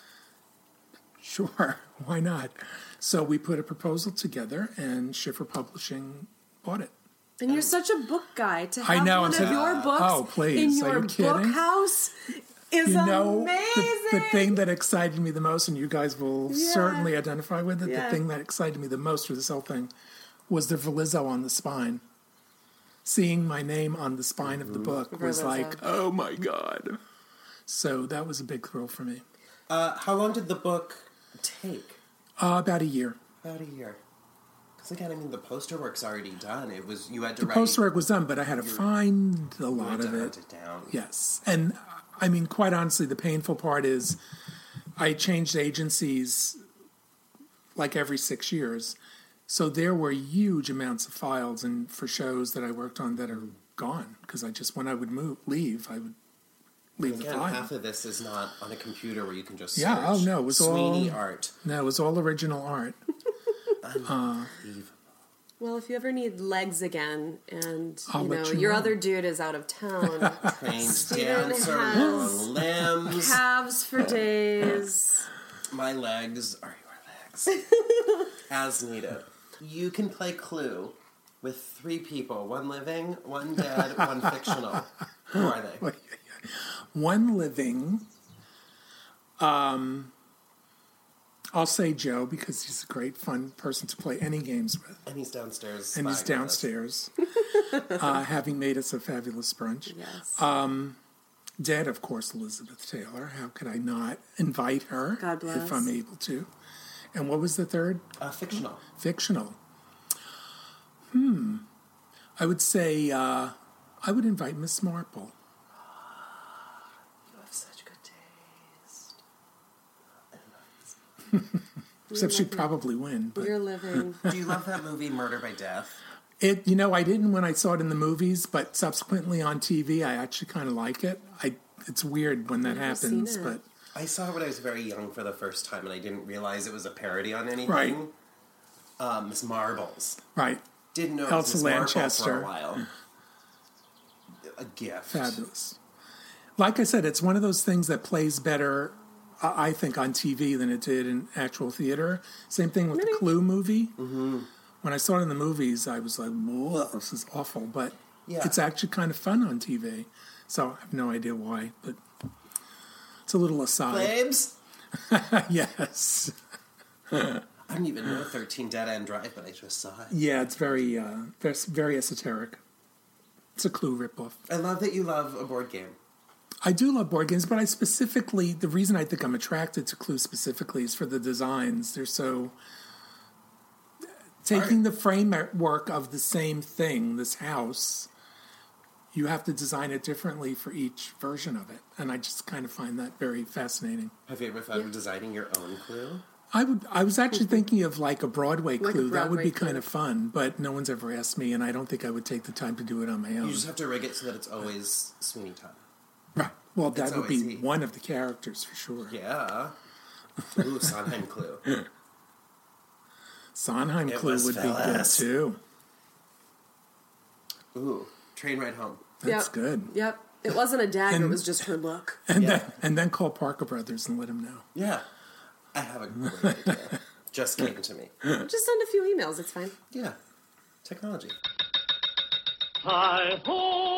Sure, why not? So we put a proposal together, and Schiffer Publishing bought it. And you're such a book guy. To have I know, one I'm of saying, your books oh, please, in your are you kidding? book house is you know, amazing. The, the thing that excited me the most, and you guys will yeah. certainly identify with it, yeah. the thing that excited me the most for this whole thing was the Verlizzo on the spine. Seeing my name on the spine of the book was Verlizzo. like, oh my God. So that was a big thrill for me. Uh, how long did the book take? Uh, about a year. About a year. Because again, I mean, the poster work's already done. It was you had to the write... The poster work was done, but I had to find a lot you had of to it. hunt it down. Yes. And I mean, quite honestly, the painful part is I changed agencies like every six years. So there were huge amounts of files and for shows that I worked on that are gone. Because I just, when I would move, leave, I would leave and again, the file. half of this is not on a computer where you can just yeah, search. oh no, it was Sweeney all art. No, it was all original art. Unbelievable. Well, if you ever need legs again, and I'll you know let you your know. other dude is out of town, Trained Steven dancer, has long limbs, calves for days. My legs are your legs, as needed. You can play Clue with three people: one living, one dead, one fictional. Who are they? One living. Um. I'll say Joe because he's a great, fun person to play any games with. And he's downstairs. And he's downstairs, uh, having made us a fabulous brunch. Yes. Um, Dead, of course, Elizabeth Taylor. How could I not invite her God bless. if I'm able to? And what was the third? Uh, fictional. Fictional. Hmm. I would say uh, I would invite Miss Marple. You have such good taste. Except she'd probably win. But. You're living. Do you love that movie, Murder by Death? It, you know, I didn't when I saw it in the movies, but subsequently on T V, I actually kind of like it. I, it's weird when that happens, but I saw it when I was very young for the first time, and I didn't realize it was a parody on anything. Right. Um, Miss Marbles. Right. Didn't know Elsa Miss Marple Lanchester. for a while. A gift. Fabulous. Like I said, it's one of those things that plays better, I think, on T V than it did in actual theater. Same thing with Really? the Clue movie. Mm-hmm. when I saw it in the movies, I was like, whoa, this is awful. But Yeah. it's actually kind of fun on T V. So I have no idea why, but it's a little aside. Flames? Yes. I didn't even know thirteen Dead End Drive, but I just saw it. Yeah, it's very, uh, very, very esoteric. It's a Clue ripoff. I love that you love a board game. I do love board games, but I specifically, the reason I think I'm attracted to Clue specifically is for the designs. They're so... Taking the framework of the same thing, this house, you have to design it differently for each version of it. And I just kind of find that very fascinating. Have you ever thought of designing your own Clue? I would. I was actually thinking of like a Broadway Like a Clue. That would be Broadway kind of fun, but no one's ever asked me, and I don't think I would take the time to do it on my own. You just have to rig it so that it's always Sweeney Todd. Right. Well, that It's would be always he. one of the characters for sure. Yeah. Ooh, Sondheim Clue. Sondheim It Clue was would fellas. be good too. Ooh, Train Ride Home. That's Yep. good. Yep. It wasn't a dagger, And- it was just her look. And Yeah. then and then call Parker Brothers and let them know. Yeah. I have a great idea. Just came to me. Just send a few emails, it's fine. Yeah. Technology. Hi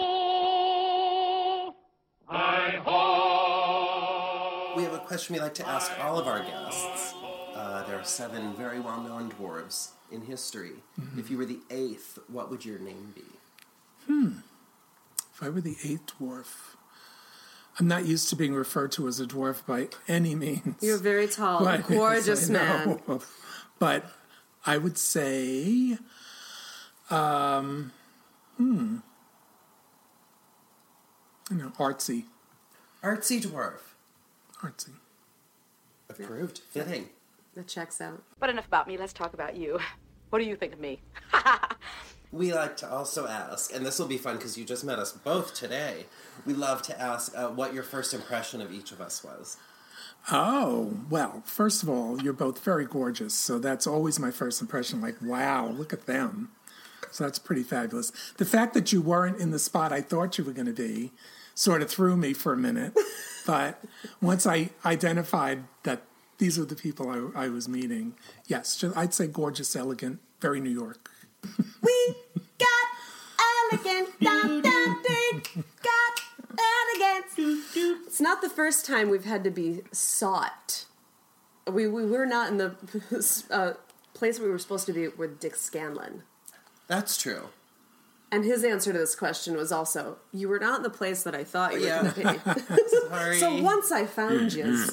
ho! Hi ho! We have a question we like to ask all of our guests. Uh, there are seven very well-known dwarves in history. Mhm. If you were the eighth, what would your name be? Hmm. If I were the eighth dwarf, I'm not used to being referred to as a dwarf by any means. You're a very tall, But- gorgeous I man. know. But I would say, um, hmm, you know, artsy. Artsy dwarf. Artsy. Approved. Fitting. That checks out. But enough about me, let's talk about you. What do you think of me? We like to also ask, and this will be fun because you just met us both today. We love to ask uh, what your first impression of each of us was. Oh, well, first of all, you're both very gorgeous. So that's always my first impression. Like, wow, look at them. So that's pretty fabulous. The fact that you weren't in the spot I thought you were going to be sort of threw me for a minute. But once I identified that these are the people I, I was meeting, yes, just, I'd say gorgeous, elegant, very New York. Elegant, dum, dum, ding, got elegance. It's not the first time we've had to be sought. We, we were not in the uh, place we were supposed to be with Dick Scanlon. That's true. And his answer to this question was also, you were not in the place that I thought you Yeah. were going to be. Sorry. So once I found you...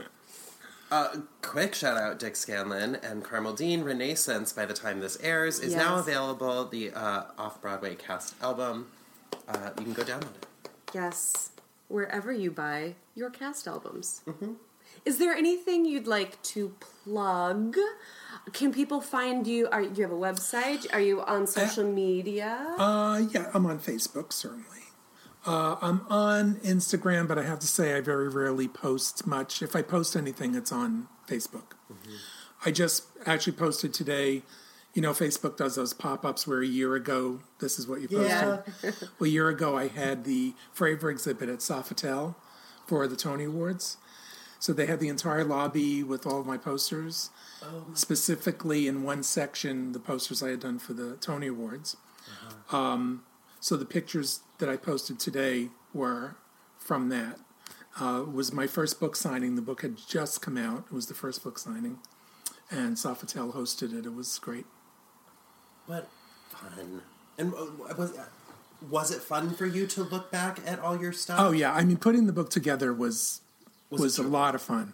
Uh, quick shout out Dick Scanlon and Carmel Dean. Renaissance, by the time this airs, is now Yes. available. The uh, off-Broadway cast album. Uh, you can go download it. Yes, wherever you buy your cast albums. Mm-hmm. Is there anything you'd like to plug? Can people find you? Are you have a website? Are you on social media? Uh, yeah, I'm on Facebook, certainly. Uh, I'm on Instagram, but I have to say I very rarely post much. If I post anything, it's on Facebook. Mm-hmm. I just actually posted today, you know, Facebook does those pop-ups where a year ago, this is what you posted. Yeah. Well, a year ago, I had the Fravor exhibit at Sofitel for the Tony Awards. So they had the entire lobby with all of my posters. Oh. Specifically in one section, the posters I had done for the Tony Awards. Uh-huh. Um, so the pictures that I posted today were from that. Uh, it was my first book signing. The book had just come out. It was the first book signing. And Sofitel hosted it. It was great. What fun. And uh, was, was it fun for you to look back at all your stuff? Oh, yeah. I mean, putting the book together was Was it was, a true? lot of fun.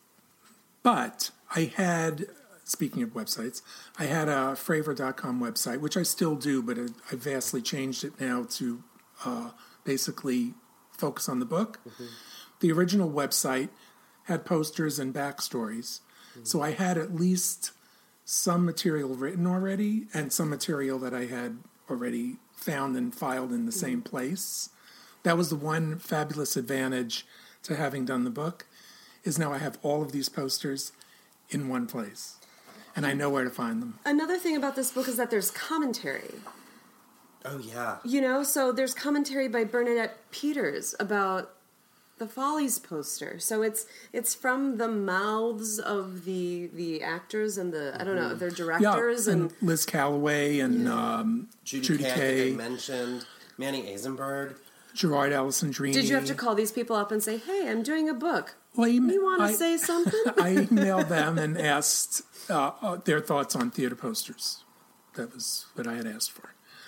But I had, speaking of websites, I had a Fravor dot com website, which I still do, but it, I vastly changed it now to uh, basically focus on the book. Mm-hmm. The original website had posters and backstories. Mm-hmm. So I had at least some material written already and some material that I had already found and filed in the Mm-hmm. same place. That was the one fabulous advantage to having done the book, is now I have all of these posters in one place. And I know where to find them. Another thing about this book is that there's commentary. Oh, yeah. You know, so there's commentary by Bernadette Peters about the Follies poster. So it's it's from the mouths of the the actors and the I don't know, their directors yeah, and, and Liz Calloway and yeah. um, Judy, Judy Kay. Kay. I mentioned Manny Eisenberg, Gerard Allison Drini. Did you have to call these people up and say, "Hey, I'm doing a book. Well, you, you want to I, say something?" I emailed them and asked uh, uh, their thoughts on theater posters. That was what I had asked for,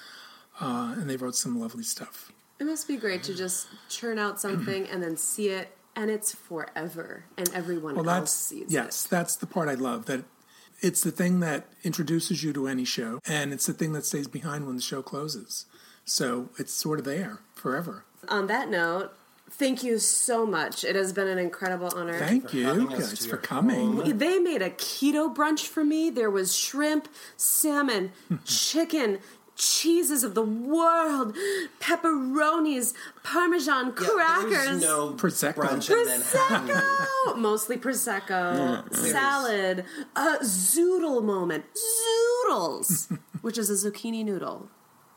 uh, and they wrote some lovely stuff. It must be great to just churn out something and then see it, and it's forever, and everyone well, else that's, sees yes, it. Yes, that's the part I love, that it's the thing that introduces you to any show, and it's the thing that stays behind when the show closes. So it's sort of there forever. On that note, thank you so much. It has been an incredible honor. Thank you guys for coming. Home. They made a keto brunch for me. There was shrimp, salmon, chicken, cheeses of the world, pepperonis, Parmesan, yeah, crackers. No Prosecco. Prosecco. Mostly Prosecco. Yeah. Salad. A zoodle moment. Zoodles. Which is a zucchini noodle.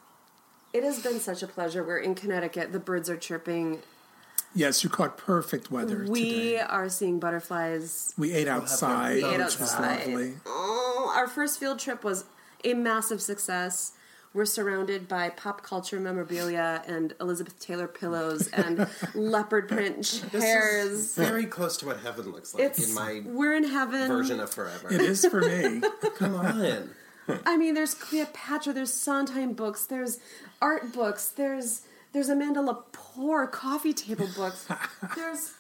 It has been such a pleasure. We're in Connecticut. The birds are chirping. Yes, you caught perfect weather We today. are seeing butterflies. We ate outside, We ate which was outside. lovely. Oh, our first field trip was a massive success. We're surrounded by pop culture memorabilia and Elizabeth Taylor pillows and leopard print chairs. This is very close to what heaven looks like It's, in my we're in heaven. version of forever. It is for me. Come on. I mean, there's Cleopatra, there's Sondheim books, there's art books, there's there's Amanda Lepore coffee table books, there's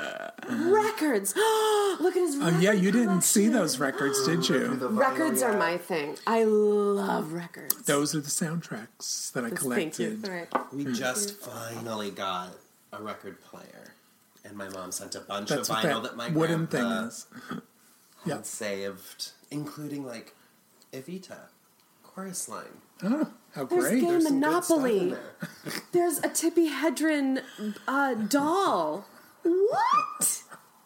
records. Look at his record Um, yeah, you didn't collection. see those records, did you? Records are my thing. I love records. Those are the soundtracks that I Thank collected. you. All right. We just finally got a record player, and my mom sent a bunch That's of what vinyl that that, my wooden thing grandpa is. had Yeah. saved, including like Evita, Chorus Line. Oh, how There's great. Game There's some good stuff in Monopoly. there. There's a Tippi Hedren uh, doll. What?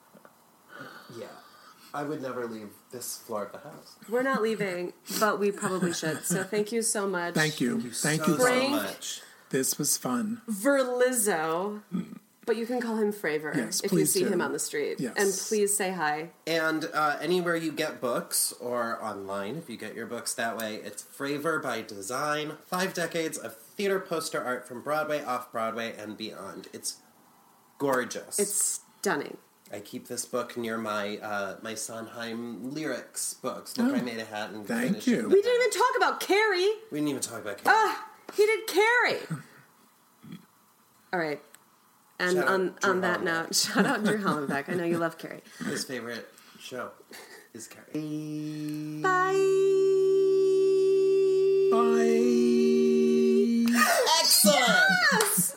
Yeah, I would never leave this floor of the house. We're not leaving, but we probably should. So thank you so much. Thank you. Thank so, you. so Frank. much. This was fun. Verlizzo. But you can call him Fravor Yes, if you please see do. him on the street. Yes. And please say hi. And uh, anywhere you get books, or online if you get your books that way, it's Fravor by Design. Five decades of theater poster art from Broadway, off-Broadway, and beyond. It's gorgeous. It's stunning. I keep this book near my uh, my Sondheim lyrics books. Look, Oh, I made a hat and thank finished you. it. We didn't even talk about Carrie. We didn't even talk about Carrie. Ah, he did Carrie. All right. And Shout out on, Drew on that Hollenbeck. note, shout out Drew Hollenbeck. I know you love Carrie. His favorite show is Carrie. Bye. Bye. Excellent! Yes!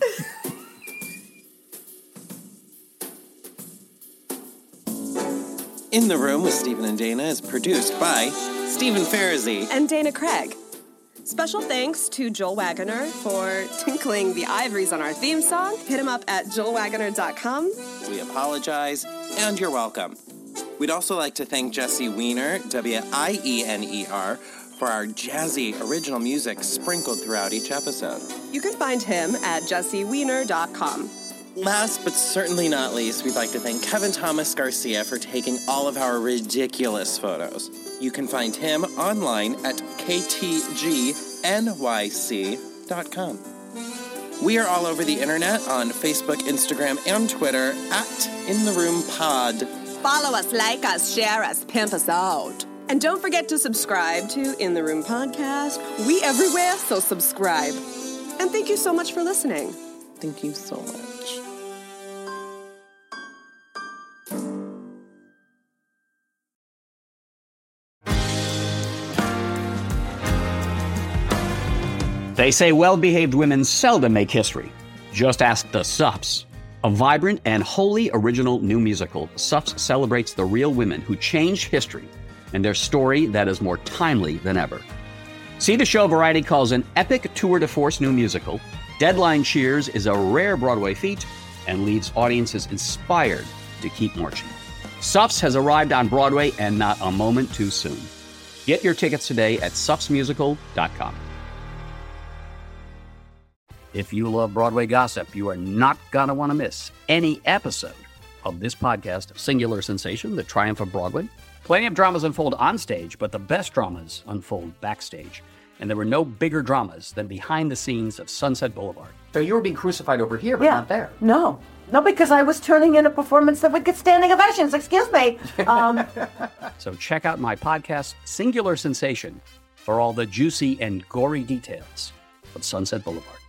In the Room with Stephen and Dana is produced by Stephen Farazi. And Dana Craig. Special thanks to Joel Wagoner for tinkling the ivories on our theme song. Hit him up at joel wagoner dot com. We apologize, and you're welcome. We'd also like to thank Jesse Wiener, W I E N E R, for our jazzy original music sprinkled throughout each episode. You can find him at jesse wiener dot com. Last but certainly not least, we'd like to thank Kevin Thomas Garcia for taking all of our ridiculous photos. You can find him online at k t g n y c dot com. We are all over the internet on Facebook, Instagram, and Twitter at In The Room Pod. Follow us, like us, share us, pimp us out. And don't forget to subscribe to In the Room Podcast. We everywhere, so subscribe. And thank you so much for listening. Thank you so much. They say well-behaved women seldom make history. Just ask the Sups. A vibrant and wholly original new musical, Sups celebrates the real women who changed history and their story that is more timely than ever. See the show Variety calls an epic tour de force new musical. Deadline Cheers is a rare Broadway feat and leaves audiences inspired to keep marching. Sups has arrived on Broadway and not a moment too soon. Get your tickets today at sups musical dot com. If you love Broadway gossip, you are not going to want to miss any episode of this podcast of Singular Sensation, The Triumph of Broadway. Plenty of dramas unfold on stage, but the best dramas unfold backstage. And there were no bigger dramas than behind the scenes of Sunset Boulevard. So you were being crucified over here, but yeah. not there. No. No, because I was turning in a performance that would get standing ovations. Excuse me. Um, so check out my podcast, Singular Sensation, for all the juicy and gory details of Sunset Boulevard.